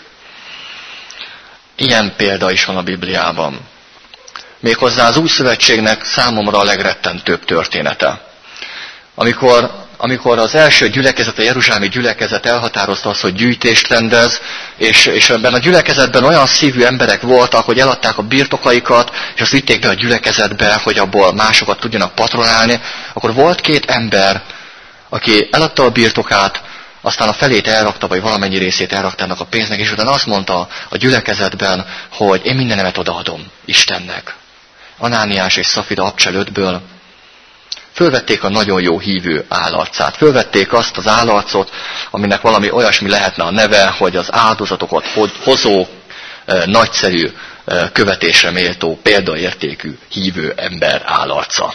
Ilyen példa is van a Bibliában. Méghozzá az Új Szövetségnek számomra a legrettentőbb története. Amikor az első gyülekezet, a jeruzsálemi gyülekezet elhatározta azt, hogy gyűjtést rendez, és ebben a gyülekezetben olyan szívű emberek voltak, hogy eladták a birtokaikat, és azt vitték be a gyülekezetbe, hogy abból másokat tudjanak patronálni, akkor volt 2 ember, aki eladta a birtokát, aztán a felét elrakta, vagy valamennyi részét elrakta ennek a pénznek, és utána azt mondta a gyülekezetben, hogy én mindenemet odaadom Istennek. Anániás és Szafira Abcsel 5-ből fölvették a nagyon jó hívő állarcát. Fölvették azt az állarcot, aminek valami olyasmi lehetne a neve, hogy az áldozatokat hozó, nagyszerű, követésre méltó, példaértékű hívő ember állarca.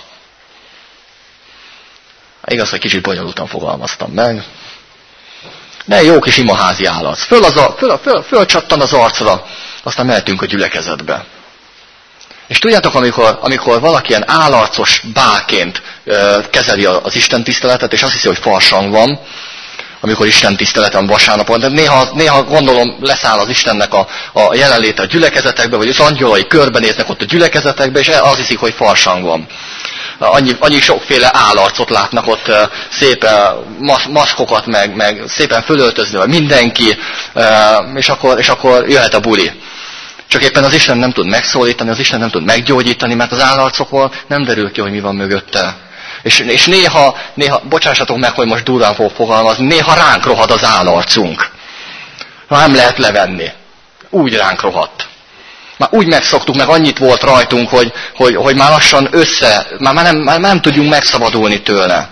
Igaz, hogy kicsit bonyolultan fogalmaztam meg. De jó kis imaházi állarc. Fölcsattan az arcra, aztán mehetünk a gyülekezetbe. És tudjátok, amikor valaki ilyen állarcos bálként kezeli az Isten tiszteletet, és azt hiszi, hogy farsang van, amikor Isten tiszteletem vasárnapon, de néha gondolom leszáll az Istennek a jelenléte a gyülekezetekbe, vagy az angyalai körbenéznek ott a gyülekezetekbe, és azt hiszik, hogy farsang van. Annyi sokféle állarcot látnak ott, szép maszkokat, meg szépen fölöltözve mindenki, és akkor jöhet a buli. Csak éppen az Isten nem tud megszólítani, az Isten nem tud meggyógyítani, mert az állarcokból nem derül ki, hogy mi van mögötte. És néha, bocsássatok meg, hogy most durván fog fogalmazni, néha ránk rohad az állarcunk. Nem lehet levenni. Úgy ránk rohadt. Már úgy megszoktuk, meg annyit volt rajtunk, hogy már lassan már nem tudjunk megszabadulni tőle.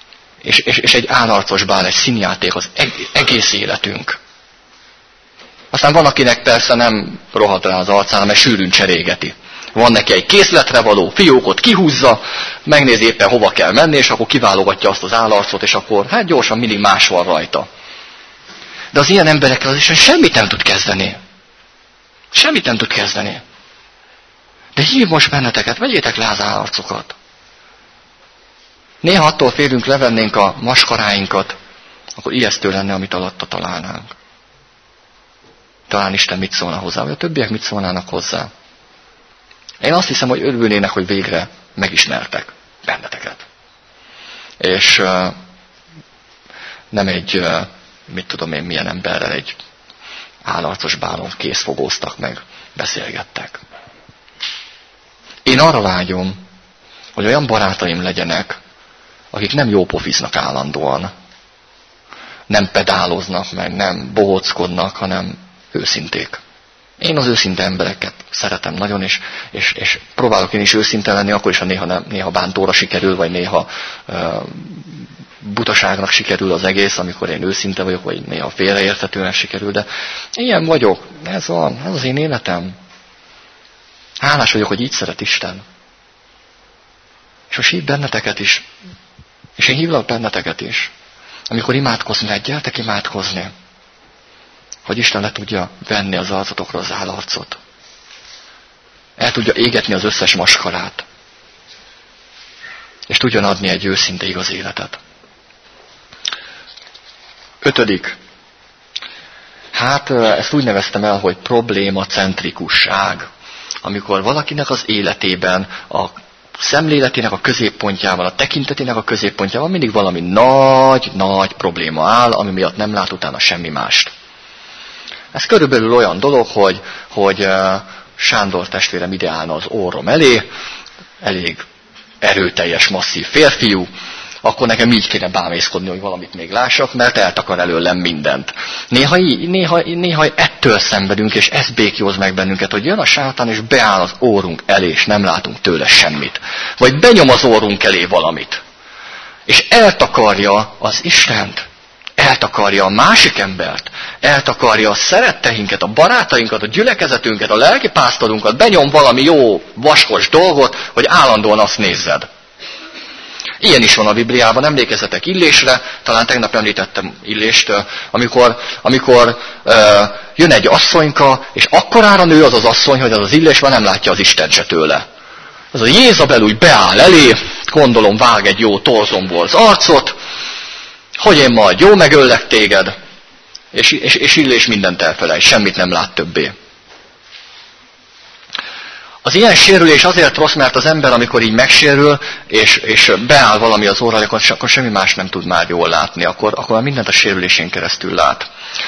És egy állarcos bál, egy színjáték az egész életünk. Aztán van, akinek persze nem rohadt rá az arcára, mert sűrűn cserégeti. Van neki egy készletre való, fiókot kihúzza, megnézi éppen hova kell menni, és akkor kiválogatja azt az állarcot, és akkor hát gyorsan mindig más van rajta. De az ilyen emberekkel az Isten semmit nem tud kezdeni. Semmit nem tud kezdeni. De hív most benneteket, vegyétek le az állarcokat. Néha attól félünk, levennénk a maskaráinkat, akkor ijesztő lenne, amit alatta találnánk. Talán Isten mit szólna hozzá, vagy a többiek mit szólnának hozzá. Én azt hiszem, hogy örülnének, hogy végre megismertek benneteket. És nem egy, mit tudom én, milyen emberrel egy állarcos bálon készfogóztak meg, beszélgettek. Én arra vágyom, hogy olyan barátaim legyenek, akik nem jópofiznak állandóan, nem pedáloznak meg, nem bohóckodnak, hanem őszinték. Én az őszinte embereket szeretem nagyon, és próbálok én is őszinte lenni, akkor is, ha néha bántóra sikerül, vagy néha butaságnak sikerül az egész, amikor én őszinte vagyok, vagy néha félreérthetően sikerül, de ilyen vagyok, ez van, ez az én életem. Hálás vagyok, hogy így szeret Isten. És most hív benneteket is, és én hívlak benneteket is. Amikor imádkozni lehet, gyertek imádkozni, hogy Isten le tudja venni az arcotokra az állarcot. El tudja égetni az összes maskarát. És tudjon adni egy őszinte igaz életet. 5. Hát ezt úgy neveztem el, hogy problémacentrikusság. Amikor valakinek az életében a szemléletének a középpontjával, a tekintetének a középpontjával mindig valami nagy probléma áll, ami miatt nem lát utána semmi mást. Ez körülbelül olyan dolog, hogy Sándor testvérem ide állna az orrom elé, elég erőteljes, masszív férfiú, akkor nekem így kéne bámészkodni, hogy valamit még lássak, mert eltakar előlem mindent. Néha ettől szenvedünk, és ez békjóz meg bennünket, hogy jön a sátán, és beáll az órunk elé, és nem látunk tőle semmit. Vagy benyom az órunk elé valamit. És eltakarja az Istent, eltakarja a másik embert, eltakarja a szeretteinket, a barátainkat, a gyülekezetünket, a lelkipásztorunkat, benyom valami jó, vaskos dolgot, hogy állandóan azt nézzed. Ilyen is van a Bibliában, emlékezzetek Illésre, talán tegnap említettem Illést, amikor jön egy asszonyka, és akkorára nő az az asszony, hogy az az Illés már nem látja az Istent se tőle. Az a Jézabel úgy beáll elé, gondolom vág egy jó torzomból az arcot, hogy én majd jó megöllek téged, és Illés mindent elfelejt, semmit nem lát többé. Az ilyen sérülés azért rossz, mert az ember, amikor így megsérül, és beáll valami az óra, akkor semmi más nem tud már jól látni, akkor mindent a sérülésén keresztül lát.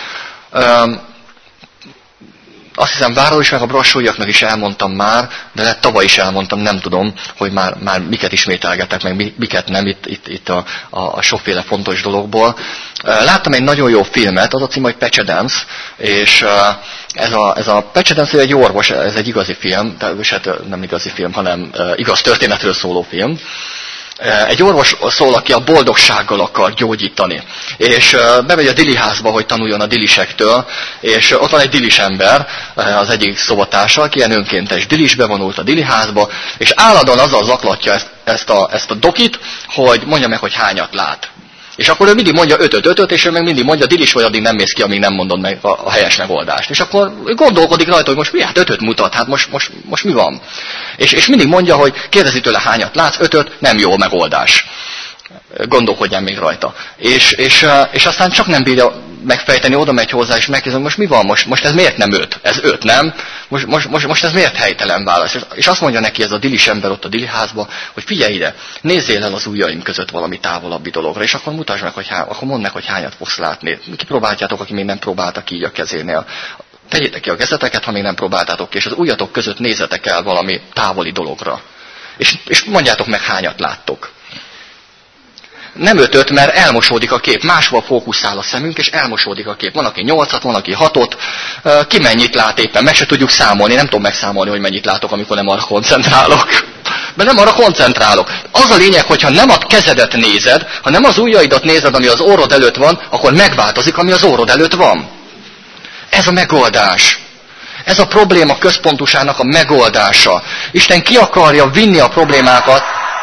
Azt hiszem, Váró is, meg a Brassóiaknak is elmondtam már, de tavaly is elmondtam, nem tudom, hogy már miket ismételgetek, meg miket nem itt a sokféle fontos dologból. Láttam egy nagyon jó filmet, az a cím, hogy Patch Adams, és ez a Patch Adams egy orvos, ez egy igazi film, és hát nem igazi film, hanem igaz történetről szóló film. Egy orvos szól, aki a boldogsággal akar gyógyítani. És bemegy a diliházba, hogy tanuljon a dilisektől, és ott van egy dilis ember, az egyik szobatársa, aki ilyen önkéntes dilisbe vonult a diliházba, és állandóan azzal zaklatja ezt a dokit, hogy mondja meg, hogy hányat lát. És akkor ő mindig mondja 5-5-5, és ő meg mindig mondja, dilis vagy, addig nem mész ki, amíg nem mondod meg a helyes megoldást. És akkor gondolkodik rajta, hogy most mi? Hát 5-5 mutat, hát most mi van? És mindig mondja, hogy kérdezi tőle, hányat látsz, 5-5, nem jó megoldás. Gondolkodjál még rajta. És aztán csak nem bírja megfejteni, oda megy hozzá, és megkérdezi, most mi van? Most ez miért nem 5? Ez 5, nem? Most ez miért helytelen válasz? És azt mondja neki ez a dilis ember ott a diliházba, hogy figyelj ide, nézzél el az ujjaim között valami távolabbi dologra, és akkor mutasd meg, akkor mondd meg, hogy hányat fogsz látni. Kipróbáljátok, aki még nem próbáltak így a kezénél. Tegyétek ki a kezeteket, ha még nem próbáltátok ki, és az ujjatok között nézzetek el valami távoli dologra. És mondjátok meg, hányat láttok. Nem 5-5, mert elmosódik a kép. Máshol fókuszál a szemünk, és elmosódik a kép. Van, aki 8-at, van, aki 6-ot. Ki mennyit lát éppen? Meg se tudjuk számolni. Nem tudom megszámolni, hogy mennyit látok, amikor nem arra koncentrálok. Mert nem arra koncentrálok. Az a lényeg, hogyha nem a kezedet nézed, ha nem az ujjaidat nézed, ami az orrod előtt van, akkor megváltozik, ami az orrod előtt van. Ez a megoldás. Ez a probléma központusának a megoldása. Isten ki akarja vinni a problémákat,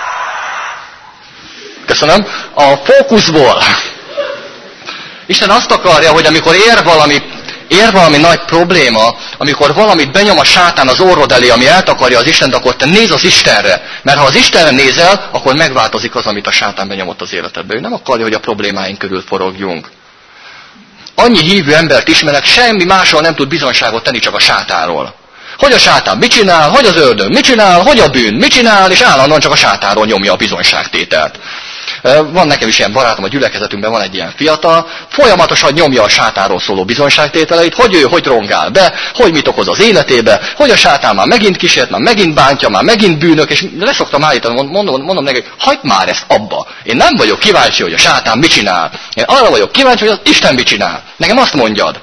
köszönöm, a fókuszból. Isten azt akarja, hogy amikor ér valami nagy probléma, amikor valamit benyom a sátán az orrod elé, ami eltakarja az Istent, akkor te nézz az Istenre. Mert ha az Istenre nézel, akkor megváltozik az, amit a sátán benyomott az életedbe. Ő nem akarja, hogy a problémáink körül forogjunk. Annyi hívő embert ismerek, semmi másról nem tud bizonyságot tenni, csak a sátánról. Hogy a sátán mit csinál, hogy az ördög mit csinál, hogy a bűn mit csinál, és állandóan csak a sátánról nyomja a bizonyságtételt. Van nekem is ilyen barátom, a gyülekezetünkben van egy ilyen fiatal, folyamatosan nyomja a sátánról szóló bizonyságtételeit, hogy ő hogy rongál be, hogy mit okoz az életébe, hogy a sátán már megint kísért, már megint bántja, már megint bűnök, és leszoktam állítani, mondom neki, hogy hagyd már ezt abba. Én nem vagyok kíváncsi, hogy a sátán mit csinál. Én arra vagyok kíváncsi, hogy az Isten mit csinál. Nekem azt mondjad.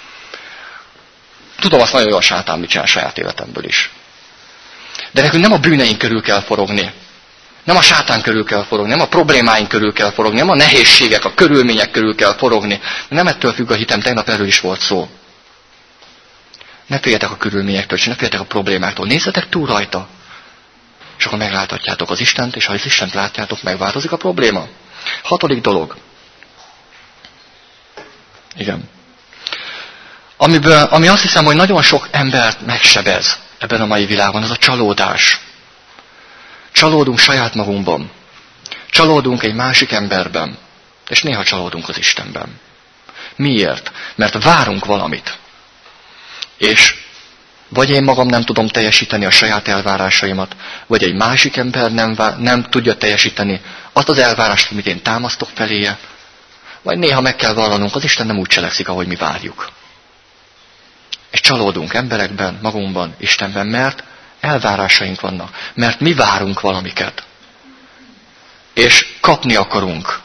Tudom azt nagyon jól, a sátán mit csinál saját életemből is. De nekünk nem a bűneink körül kell forogni. Nem a sátán körül kell forogni, nem a problémáink körül kell forogni, nem a nehézségek, a körülmények körül kell forogni. Nem ettől függ a hitem, tegnap erről is volt szó. Ne féljetek a körülményektől, és ne féljetek a problémáktól. Nézzetek túl rajta. És akkor megláthatjátok az Istent, és ha az Istent látjátok, megváltozik a probléma. 6. dolog. Igen. Ami azt hiszem, hogy nagyon sok embert megsebez ebben a mai világon, az a csalódás. Csalódunk saját magunkban. Csalódunk egy másik emberben. És néha csalódunk az Istenben. Miért? Mert várunk valamit. És vagy én magam nem tudom teljesíteni a saját elvárásaimat, vagy egy másik ember nem tudja teljesíteni azt az elvárást, amit én támasztok feléje, vagy néha meg kell vallanunk, az Isten nem úgy cselekszik, ahogy mi várjuk. És csalódunk emberekben, magunkban, Istenben, mert elvárásaink vannak. Mert mi várunk valamiket. És kapni akarunk.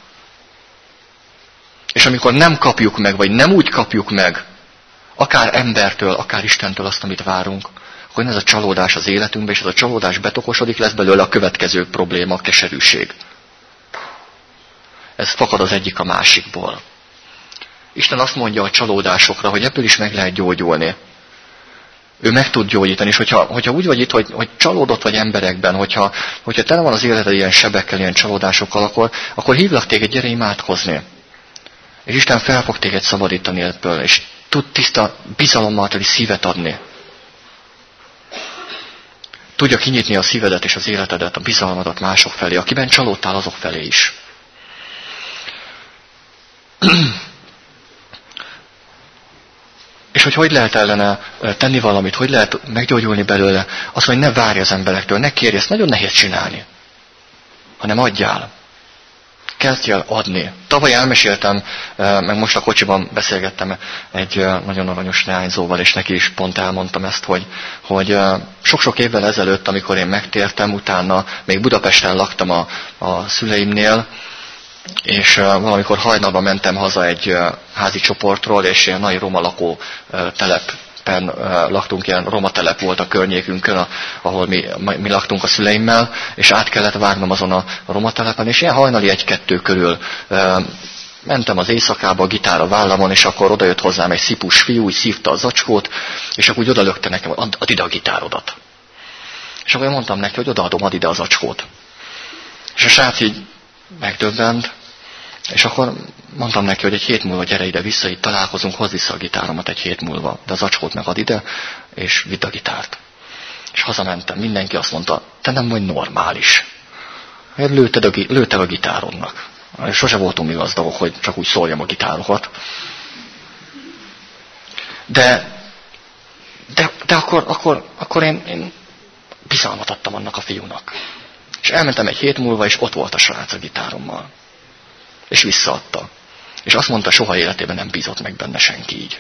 És amikor nem kapjuk meg, vagy nem úgy kapjuk meg, akár embertől, akár Istentől azt, amit várunk, akkor ez a csalódás az életünkbe, és ez a csalódás betokosodik, lesz belőle a következő probléma, a keserűség. Ez fakad az egyik a másikból. Isten azt mondja a csalódásokra, hogy ebből is meg lehet gyógyulni. Ő meg tud gyógyítani, és hogyha úgy vagy itt, hogy csalódott vagy emberekben, hogyha tele van az életed ilyen sebekkel, ilyen csalódásokkal, akkor hívlak téged, gyere imádkozni. És Isten fel fog téged szabadítani ebből, és tud tiszta bizalommal teli szívet adni. Tudja kinyitni a szívedet és az életedet, a bizalmadat mások felé, akiben csalódtál, azok felé is. És hogy lehet ellene tenni valamit, hogy lehet meggyógyulni belőle, azt mondja, hogy ne várj az emberektől, ne kérj, ezt nagyon nehéz csinálni, hanem adjál. Kezdj el adni. Tavaly elmeséltem, meg most a kocsiban beszélgettem egy nagyon aranyos leányzóval, és neki is pont elmondtam ezt, hogy sok-sok évvel ezelőtt, amikor én megtértem, utána még Budapesten laktam a szüleimnél, és valamikor hajnalban mentem haza egy házi csoportról, és ilyen nagy roma lakó telepen laktunk, ilyen roma telep volt a környékünkön, ahol mi laktunk a szüleimmel, és át kellett várnom azon a roma telepen, és ilyen hajnali 1-2 körül mentem az éjszakába, a gitár a vállamon, és akkor odajött hozzám egy szipus fiú, úgy szívta a zacskót, és akkor úgy odalökte nekem, add ide a gitárodat. És akkor mondtam neki, hogy odaadom, add ide a zacskót. És a srác így megdöbbent, és akkor mondtam neki, hogy egy hét múlva gyere ide vissza, itt találkozunk, hozz vissza a gitáromat egy hét múlva, de a zacskót meg add ide, és vidd a gitárt. És hazamentem, mindenki azt mondta, te nem vagy normális. Lőtted a gitárodnak. Sose voltunk mi gazdagok, hogy csak úgy szóljam a gitárokat. De akkor én bizalmat adtam annak a fiúnak. És elmentem egy hét múlva, és ott volt a srác a gitárommal. És visszaadta. És azt mondta, soha életében nem bízott meg benne senki így.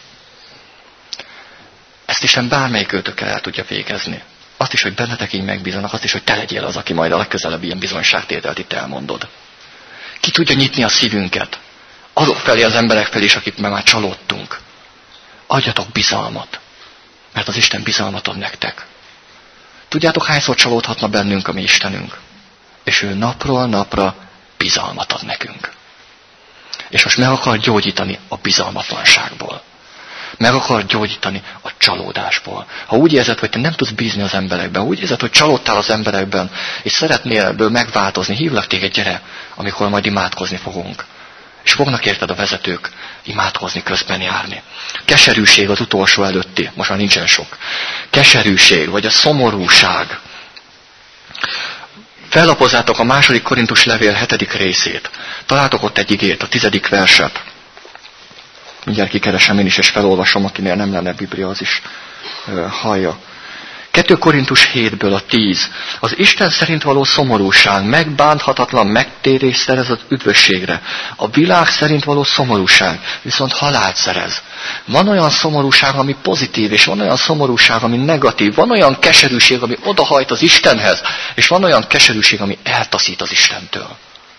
Ezt Isten bármelyik őtökkel el tudja végezni. Azt is, hogy bennetek így megbízanak, azt is, hogy te legyél az, aki majd a legközelebb ilyen bizonyságtételt itt elmondod. Ki tudja nyitni a szívünket? Azok felé, az emberek felé is, akik már csalódtunk. Adjatok bizalmat. Mert az Isten bizalmat ad nektek. Tudjátok, hányszor csalódhatna bennünk a mi Istenünk? És ő napról napra bizalmat ad nekünk. És most meg akar gyógyítani a bizalmatlanságból. Meg akar gyógyítani a csalódásból. Ha úgy érzed, hogy te nem tudsz bízni az emberekben, úgy érzed, hogy csalódtál az emberekben, és szeretnél ebből megváltozni, hívlak téged, gyere, amikor majd imádkozni fogunk. És fognak érted a vezetők imádkozni, közben járni. Keserűség az utolsó előtti, most már nincsen sok. Keserűség, vagy a szomorúság. Fellapozzátok a 2. Korintus levél 7. részét. Találtok ott egy igét, a 10. verset. Mindjárt kikeresem én is, és felolvasom, akinél nem lenne Biblia, az is hallja. 2 Korintus 7-ből a 10. Az Isten szerint való szomorúság megbánthatatlan megtérés szerez az üdvösségre. A világ szerint való szomorúság viszont halált szerez. Van olyan szomorúság, ami pozitív, és van olyan szomorúság, ami negatív. Van olyan keserűség, ami odahajt az Istenhez, és van olyan keserűség, ami eltaszít az Istentől.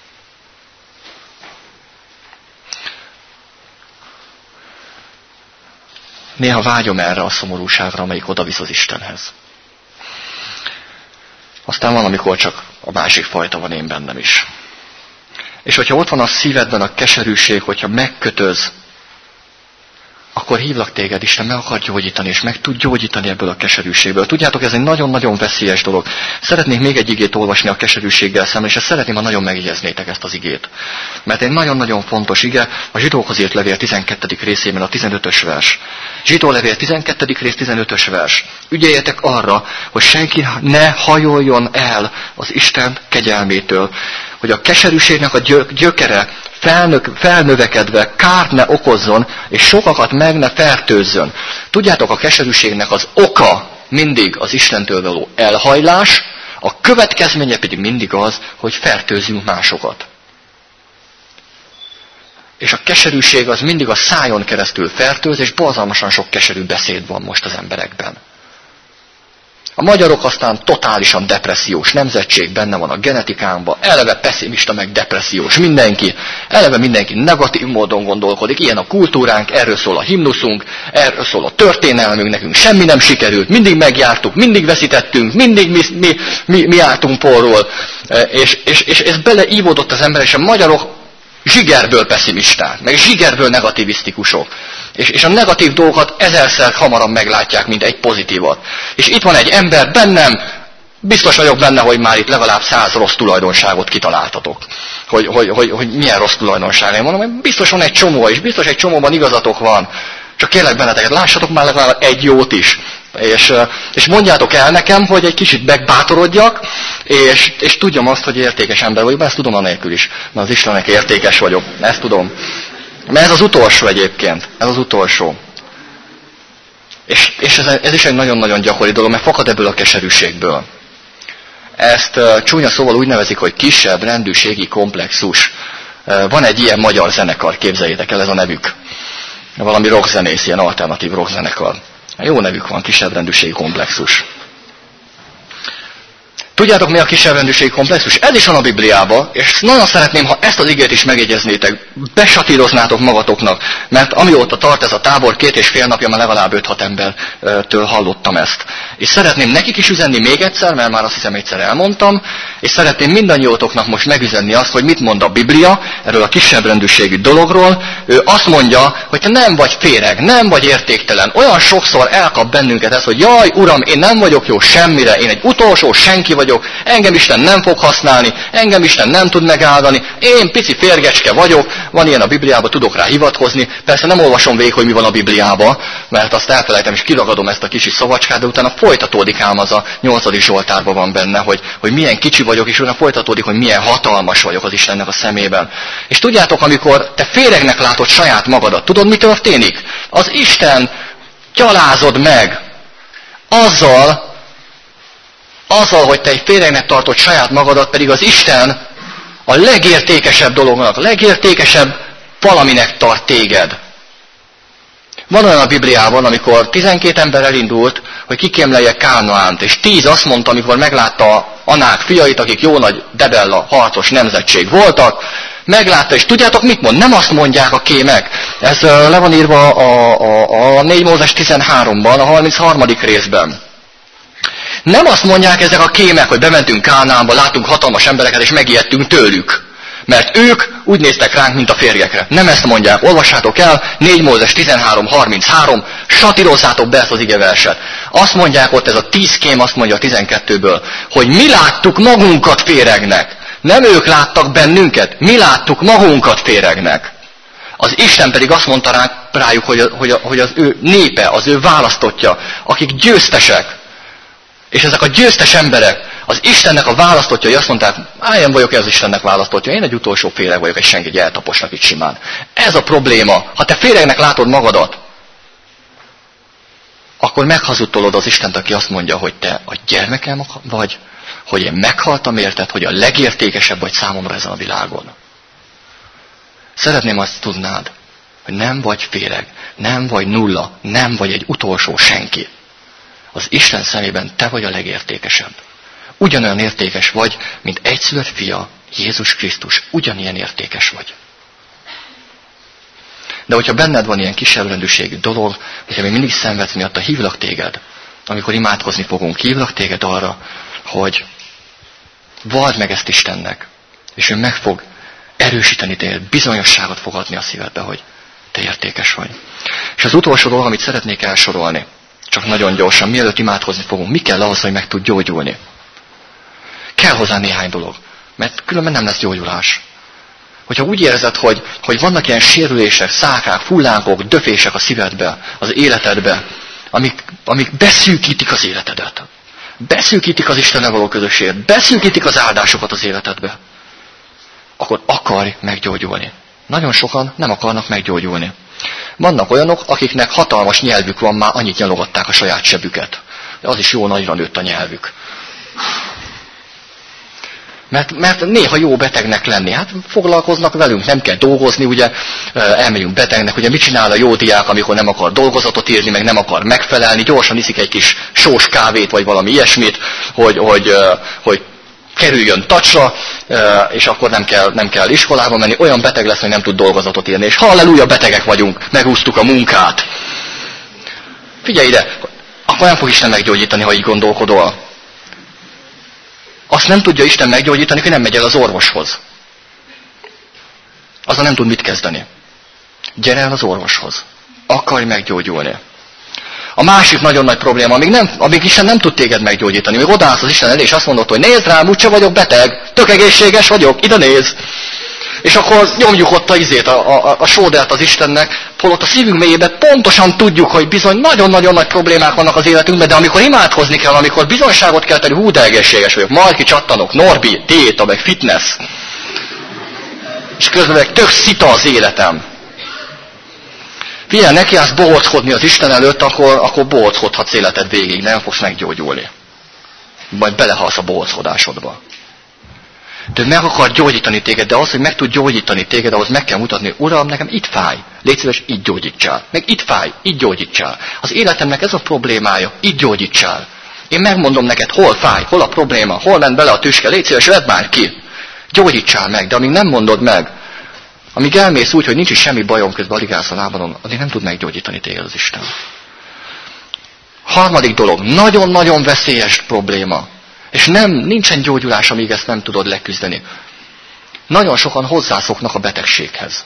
Néha vágyom erre a szomorúságra, amelyik odavisz az Istenhez. Aztán van, amikor csak a másik fajta van én bennem is. És hogyha ott van a szívedben a keserűség, hogyha megkötöz, akkor hívlak téged, Isten meg akar gyógyítani, és meg tud gyógyítani ebből a keserűségből. Tudjátok, ez egy nagyon-nagyon veszélyes dolog. Szeretnék még egy igét olvasni a keserűséggel szemben, és ezt szeretném, ha nagyon megjegyeznétek ezt az igét. Mert egy nagyon-nagyon fontos ige, a Zsidókhoz írt levél 12. részében a 15-ös vers. Zsidó levél 12. rész 15-ös vers. Ügyeljetek arra, hogy senki ne hajoljon el az Isten kegyelmétől, hogy a keserűségnek a gyökere felnövekedve kárt ne okozzon, és sokakat meg ne fertőzzön. Tudjátok, a keserűségnek az oka mindig az Istentől való elhajlás, a következménye pedig mindig az, hogy fertőzzünk másokat. És a keserűség az mindig a szájon keresztül fertőz, és borzalmasan sok keserű beszéd van most az emberekben. A magyarok aztán totálisan depressziós nemzetség, benne van a genetikánkban, eleve pessimista meg depressziós mindenki, eleve mindenki negatív módon gondolkodik, ilyen a kultúránk, erről szól a himnuszunk, erről szól a történelmünk, nekünk semmi nem sikerült, mindig megjártuk, mindig veszítettünk, mindig mi álltunk porról, és ez beleívódott az ember, és a magyarok zsigerből pessimisták, meg zsigerből negativisztikusok. És a negatív dolgokat ezerszer hamarabb meglátják, mint egy pozitívat. És itt van egy ember bennem, biztos vagyok benne, hogy már itt legalább 100 rossz tulajdonságot kitaláltatok. Hogy milyen rossz tulajdonságai van, mert biztos van egy csomó, és biztos egy csomóban igazatok van. Csak kérlek benneteket, lássatok már legalább egy jót is. És mondjátok el nekem, hogy egy kicsit megbátorodjak, és tudjam azt, hogy értékes ember vagyok, ezt tudom anélkül is, mert az Istennek értékes vagyok, ezt tudom. Mert ez az utolsó egyébként, ez az utolsó. És ez is egy nagyon-nagyon gyakori dolog, mert fakad ebből a keserűségből. Ezt csúnya szóval úgy nevezik, hogy kisebb rendűségi komplexus. Van egy ilyen magyar zenekar, képzeljétek el, ez a nevük. Valami rockzenész, ilyen alternatív rockzenekar. Jó nevük van, kisebb rendűségi komplexus. Tudjátok, mi a kisebbrendűségi komplexus? Ez is van a Bibliában, és nagyon szeretném, ha ezt az igét is megjegyeznétek, besatíroznátok magatoknak, mert amióta tart ez a tábor, 2,5 napja, már legalább 5-6 embertől hallottam ezt. És szeretném nekik is üzenni még egyszer, mert már azt hiszem egyszer elmondtam, és szeretném mindannyiótoknak most megüzenni azt, hogy mit mond a Biblia erről a kisebbrendűségű dologról. Ő azt mondja, hogy te nem vagy féreg, nem vagy értéktelen. Olyan sokszor elkap bennünket ez, hogy jaj, Uram, én nem vagyok jó semmire, én egy utolsó senki vagyok, engem Isten nem fog használni, engem Isten nem tud megáldani, én pici férgecske vagyok, van ilyen a Bibliában, tudok rá hivatkozni, persze nem olvasom végig, hogy mi van a Bibliában, mert azt elfelejtem, és kiragadom ezt a kicsi szavacskát, de utána folytatódik ám az a 8. Zsoltárban van benne, hogy milyen kicsi vagyok, és utána folytatódik, hogy milyen hatalmas vagyok az Istennek a szemében. És tudjátok, amikor te féregnek látod saját magadat, tudod, mi történik? Az Isten gyalázod meg azzal, hogy te egy féregnek tartod saját magadat, pedig az Isten a legértékesebb dolognak, a legértékesebb valaminek tart téged. Van olyan a Bibliában, amikor 12 ember elindult, hogy kikémlelje Kánaánt, és 10 azt mondta, amikor meglátta Anák fiait, akik jó nagy debella harcos nemzetség voltak, meglátta, és tudjátok mit mond? Nem azt mondják a kémek. Ez le van írva a 4 Mózes 13-ban, a 33. részben. Nem azt mondják ezek a kémek, hogy bementünk Kánaánba, láttunk hatalmas embereket, és megijedtünk tőlük. Mert ők úgy néztek ránk, mint a férjekre. Nem ezt mondják. Olvassátok el, 4 Mózes 13:33, satírozzátok be ezt az igeverset. Azt mondják ott, ez a 10 kém azt mondja a 12-ből, hogy mi láttuk magunkat féregnek. Nem ők láttak bennünket, mi láttuk magunkat féregnek. Az Isten pedig azt mondta rájuk, hogy az ő népe, az ő választottja, akik győztesek. És ezek a győztes emberek, az Istennek a választottjai azt mondták, én vagyok az Istennek választottja, én egy utolsó féreg vagyok, egy senki, egy eltaposnak itt simán. Ez a probléma. Ha te féregnek látod magadat, akkor meghazudtolod az Istent, aki azt mondja, hogy te a gyermekem vagy, hogy én meghaltam érted, hogy a legértékesebb vagy számomra ezen a világon. Szeretném azt tudnád, hogy nem vagy féreg, nem vagy nulla, nem vagy egy utolsó senki. Az Isten szemében te vagy a legértékesebb. Ugyanolyan értékes vagy, mint egyszülött fia, Jézus Krisztus. Ugyanilyen értékes vagy. De hogyha benned van ilyen kisebbrendűségű dolog, hogyha még mindig szenvedsz miatt, hívlak téged, amikor imádkozni fogunk, hívlak téged arra, hogy vald meg ezt Istennek, és ő meg fog erősíteni téged, bizonyosságot fog adni a szívedbe, hogy te értékes vagy. És az utolsó dolog, amit szeretnék elsorolni, csak nagyon gyorsan, mielőtt imádkozni fogunk, mi kell ahhoz, hogy meg tud gyógyulni? Kell hozzá néhány dolog, mert különben nem lesz gyógyulás. Hogyha úgy érzed, hogy vannak ilyen sérülések, szákák, fullánkok, döfések a szívedbe, az életedbe, amik beszűkítik az életedet. Beszűkítik az Istennel való közösséget, beszűkítik az áldásokat az életedbe, akkor akarj meggyógyulni. Nagyon sokan nem akarnak meggyógyulni. Vannak olyanok, akiknek hatalmas nyelvük van, már annyit nyalogatták a saját sebüket. De az is jó nagyra nőtt a nyelvük. Mert néha jó betegnek lenni. Hát foglalkoznak velünk, nem kell dolgozni, ugye elmegyünk betegnek, ugye mit csinál a jó diák, amikor nem akar dolgozatot írni, meg nem akar megfelelni, gyorsan iszik egy kis sós kávét, vagy valami ilyesmit, hogy kerüljön tacsra, és akkor nem kell iskolába menni, olyan beteg lesz, hogy nem tud dolgozatot írni. És halleluja, betegek vagyunk, megúsztuk a munkát. Figyelj ide, akkor nem fog Isten meggyógyítani, ha így gondolkodol. Azt nem tudja Isten meggyógyítani, hogy nem megy el az orvoshoz. Azzal nem tud mit kezdeni. Gyere el az orvoshoz. Akarj meggyógyulni. A másik nagyon nagy probléma, amíg Isten nem tud téged meggyógyítani. Még odaállsz az Isten elé, és azt mondod, hogy nézd rám, úgyse vagyok beteg, tök egészséges vagyok, ide néz. És akkor nyomjuk ott a sódert az Istennek, holott a szívünk mélyében pontosan tudjuk, hogy bizony nagyon-nagyon nagy problémák vannak az életünkben, de amikor imádkozni kell, amikor bizonyságot kell tenni, hú, de egészséges vagyok, majd kicsattanok, Norbi, diéta, meg fitness. És közben meg tök szita az életem. Figyelj, neki állsz bohóckodni az Isten előtt, akkor bohóckodhatsz életed végig, nem fogsz meggyógyulni. Majd belehalsz a bohóckodásodba. De meg akar gyógyítani téged, de az, hogy meg tud gyógyítani téged, ahhoz meg kell mutatni, Uram, nekem itt fáj. Légy szíves, így gyógyítsál. Meg itt fáj, így gyógyítsál. Az életemnek ez a problémája, így gyógyítsál. Én megmondom neked, hol fáj, hol a probléma, hol ment bele a tüske, légy szíves, vedd már ki. Gyógyítsál meg, de amíg nem mondod meg, amíg elmész úgy, hogy nincs is semmi bajom, közben alig állsz a lábadon, addig nem tud meggyógyítani téged az Isten. Harmadik dolog, nagyon-nagyon veszélyes probléma. És nincsen gyógyulás, amíg ezt nem tudod leküzdeni. Nagyon sokan hozzászoknak a betegséghez.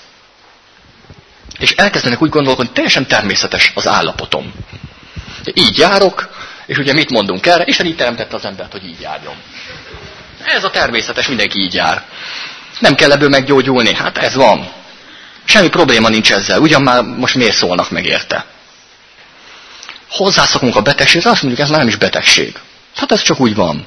És elkezdenek úgy gondolkodni, teljesen természetes az állapotom. Így járok, és ugye mit mondunk erre? Isten így teremtette az embert, hogy így járjon. Ez a természetes, mindenki így jár. Nem kell ebből meggyógyulni, hát ez van. Semmi probléma nincs ezzel, ugyan már most miért szólnak meg érte? Hozzászokunk a betegséghez, azt mondjuk, ez már nem is betegség. Hát ez csak úgy van.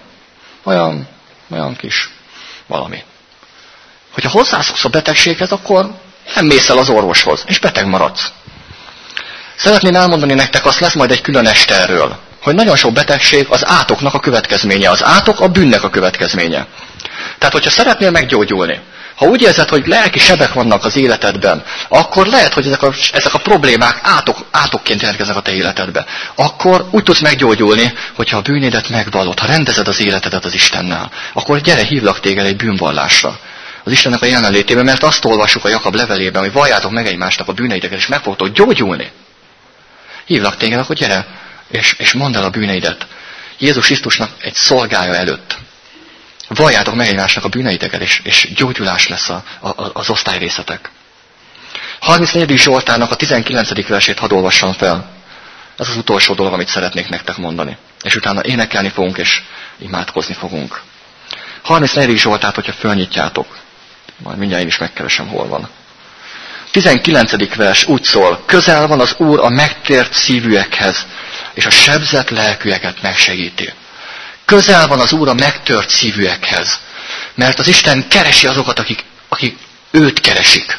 Olyan kis valami. Hogyha hozzászoksz a betegséghez, akkor nem mész el az orvoshoz, és beteg maradsz. Szeretném elmondani nektek, azt lesz majd egy külön este erről, hogy nagyon sok betegség az átoknak a következménye. Az átok a bűnnek a következménye. Tehát, hogyha szeretnél meggyógyulni, ha úgy érzed, hogy lelki sebek vannak az életedben, akkor lehet, hogy ezek a problémák átokként jelentkeznek a te életedbe. Akkor úgy tudsz meggyógyulni, hogyha a bűnédet megvallod, ha rendezed az életedet az Istennel, akkor gyere, hívlak téged egy bűnvallásra. Az Istennek a jelenlétében, mert azt olvassuk a Jakab levelében, hogy valljátok meg egymásnak a bűneideket, és meg fogtok gyógyulni. Hívlak téged, akkor gyere, és mondd el a bűneidet Jézus Krisztusnak egy szolgája előtt. Valljátok meg egymásnak a bűneiteket, és gyógyulás lesz az osztályrészetek. 34. Zsoltárnak a 19. versét hadd olvassam fel. Ez az utolsó dolog, amit szeretnék nektek mondani. És utána énekelni fogunk, és imádkozni fogunk. 34. Zsoltárt, hogyha fölnyitjátok, majd mindjárt én is megkeresem, hol van. 19. vers úgy szól, közel van az Úr a megtért szívűekhez, és a sebzett lelkűeket megsegíti. Közel van az Úr a megtört szívűekhez, mert az Isten keresi azokat, akik őt keresik.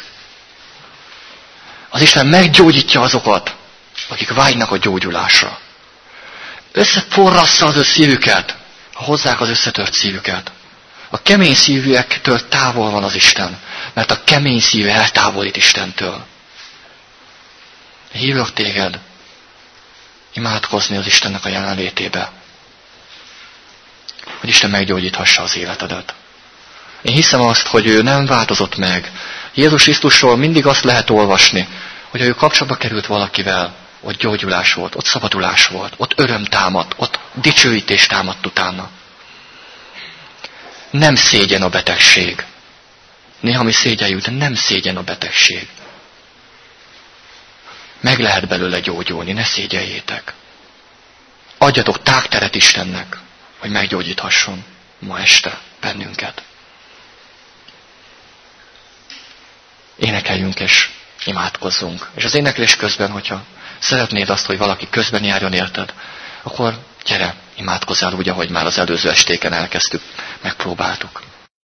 Az Isten meggyógyítja azokat, akik vágynak a gyógyulásra. Összeforrassza az ő szívüket, ha hozzák az összetört szívüket. A kemény szívűektől távol van az Isten, mert a kemény szíve eltávolít Istentől. Hívlak téged imádkozni az Istennek a jelenlétébe, hogy Isten meggyógyíthassa az életedet. Én hiszem azt, hogy ő nem változott meg. Jézus Krisztusról mindig azt lehet olvasni, hogy ha ő kapcsolatba került valakivel, ott gyógyulás volt, ott szabadulás volt, ott öröm támadt, ott dicsőítés támadt utána. Nem szégyen a betegség. Néha mi szégyeljük, de nem szégyen a betegség. Meg lehet belőle gyógyulni, ne szégyeljétek. Adjatok tágteret Istennek, hogy meggyógyíthasson ma este bennünket. Énekeljünk és imádkozzunk. És az éneklés közben, hogyha szeretnéd azt, hogy valaki közben járjon érted, akkor gyere, imádkozzál úgy, ahogy már az előző estéken elkezdtük, megpróbáltuk.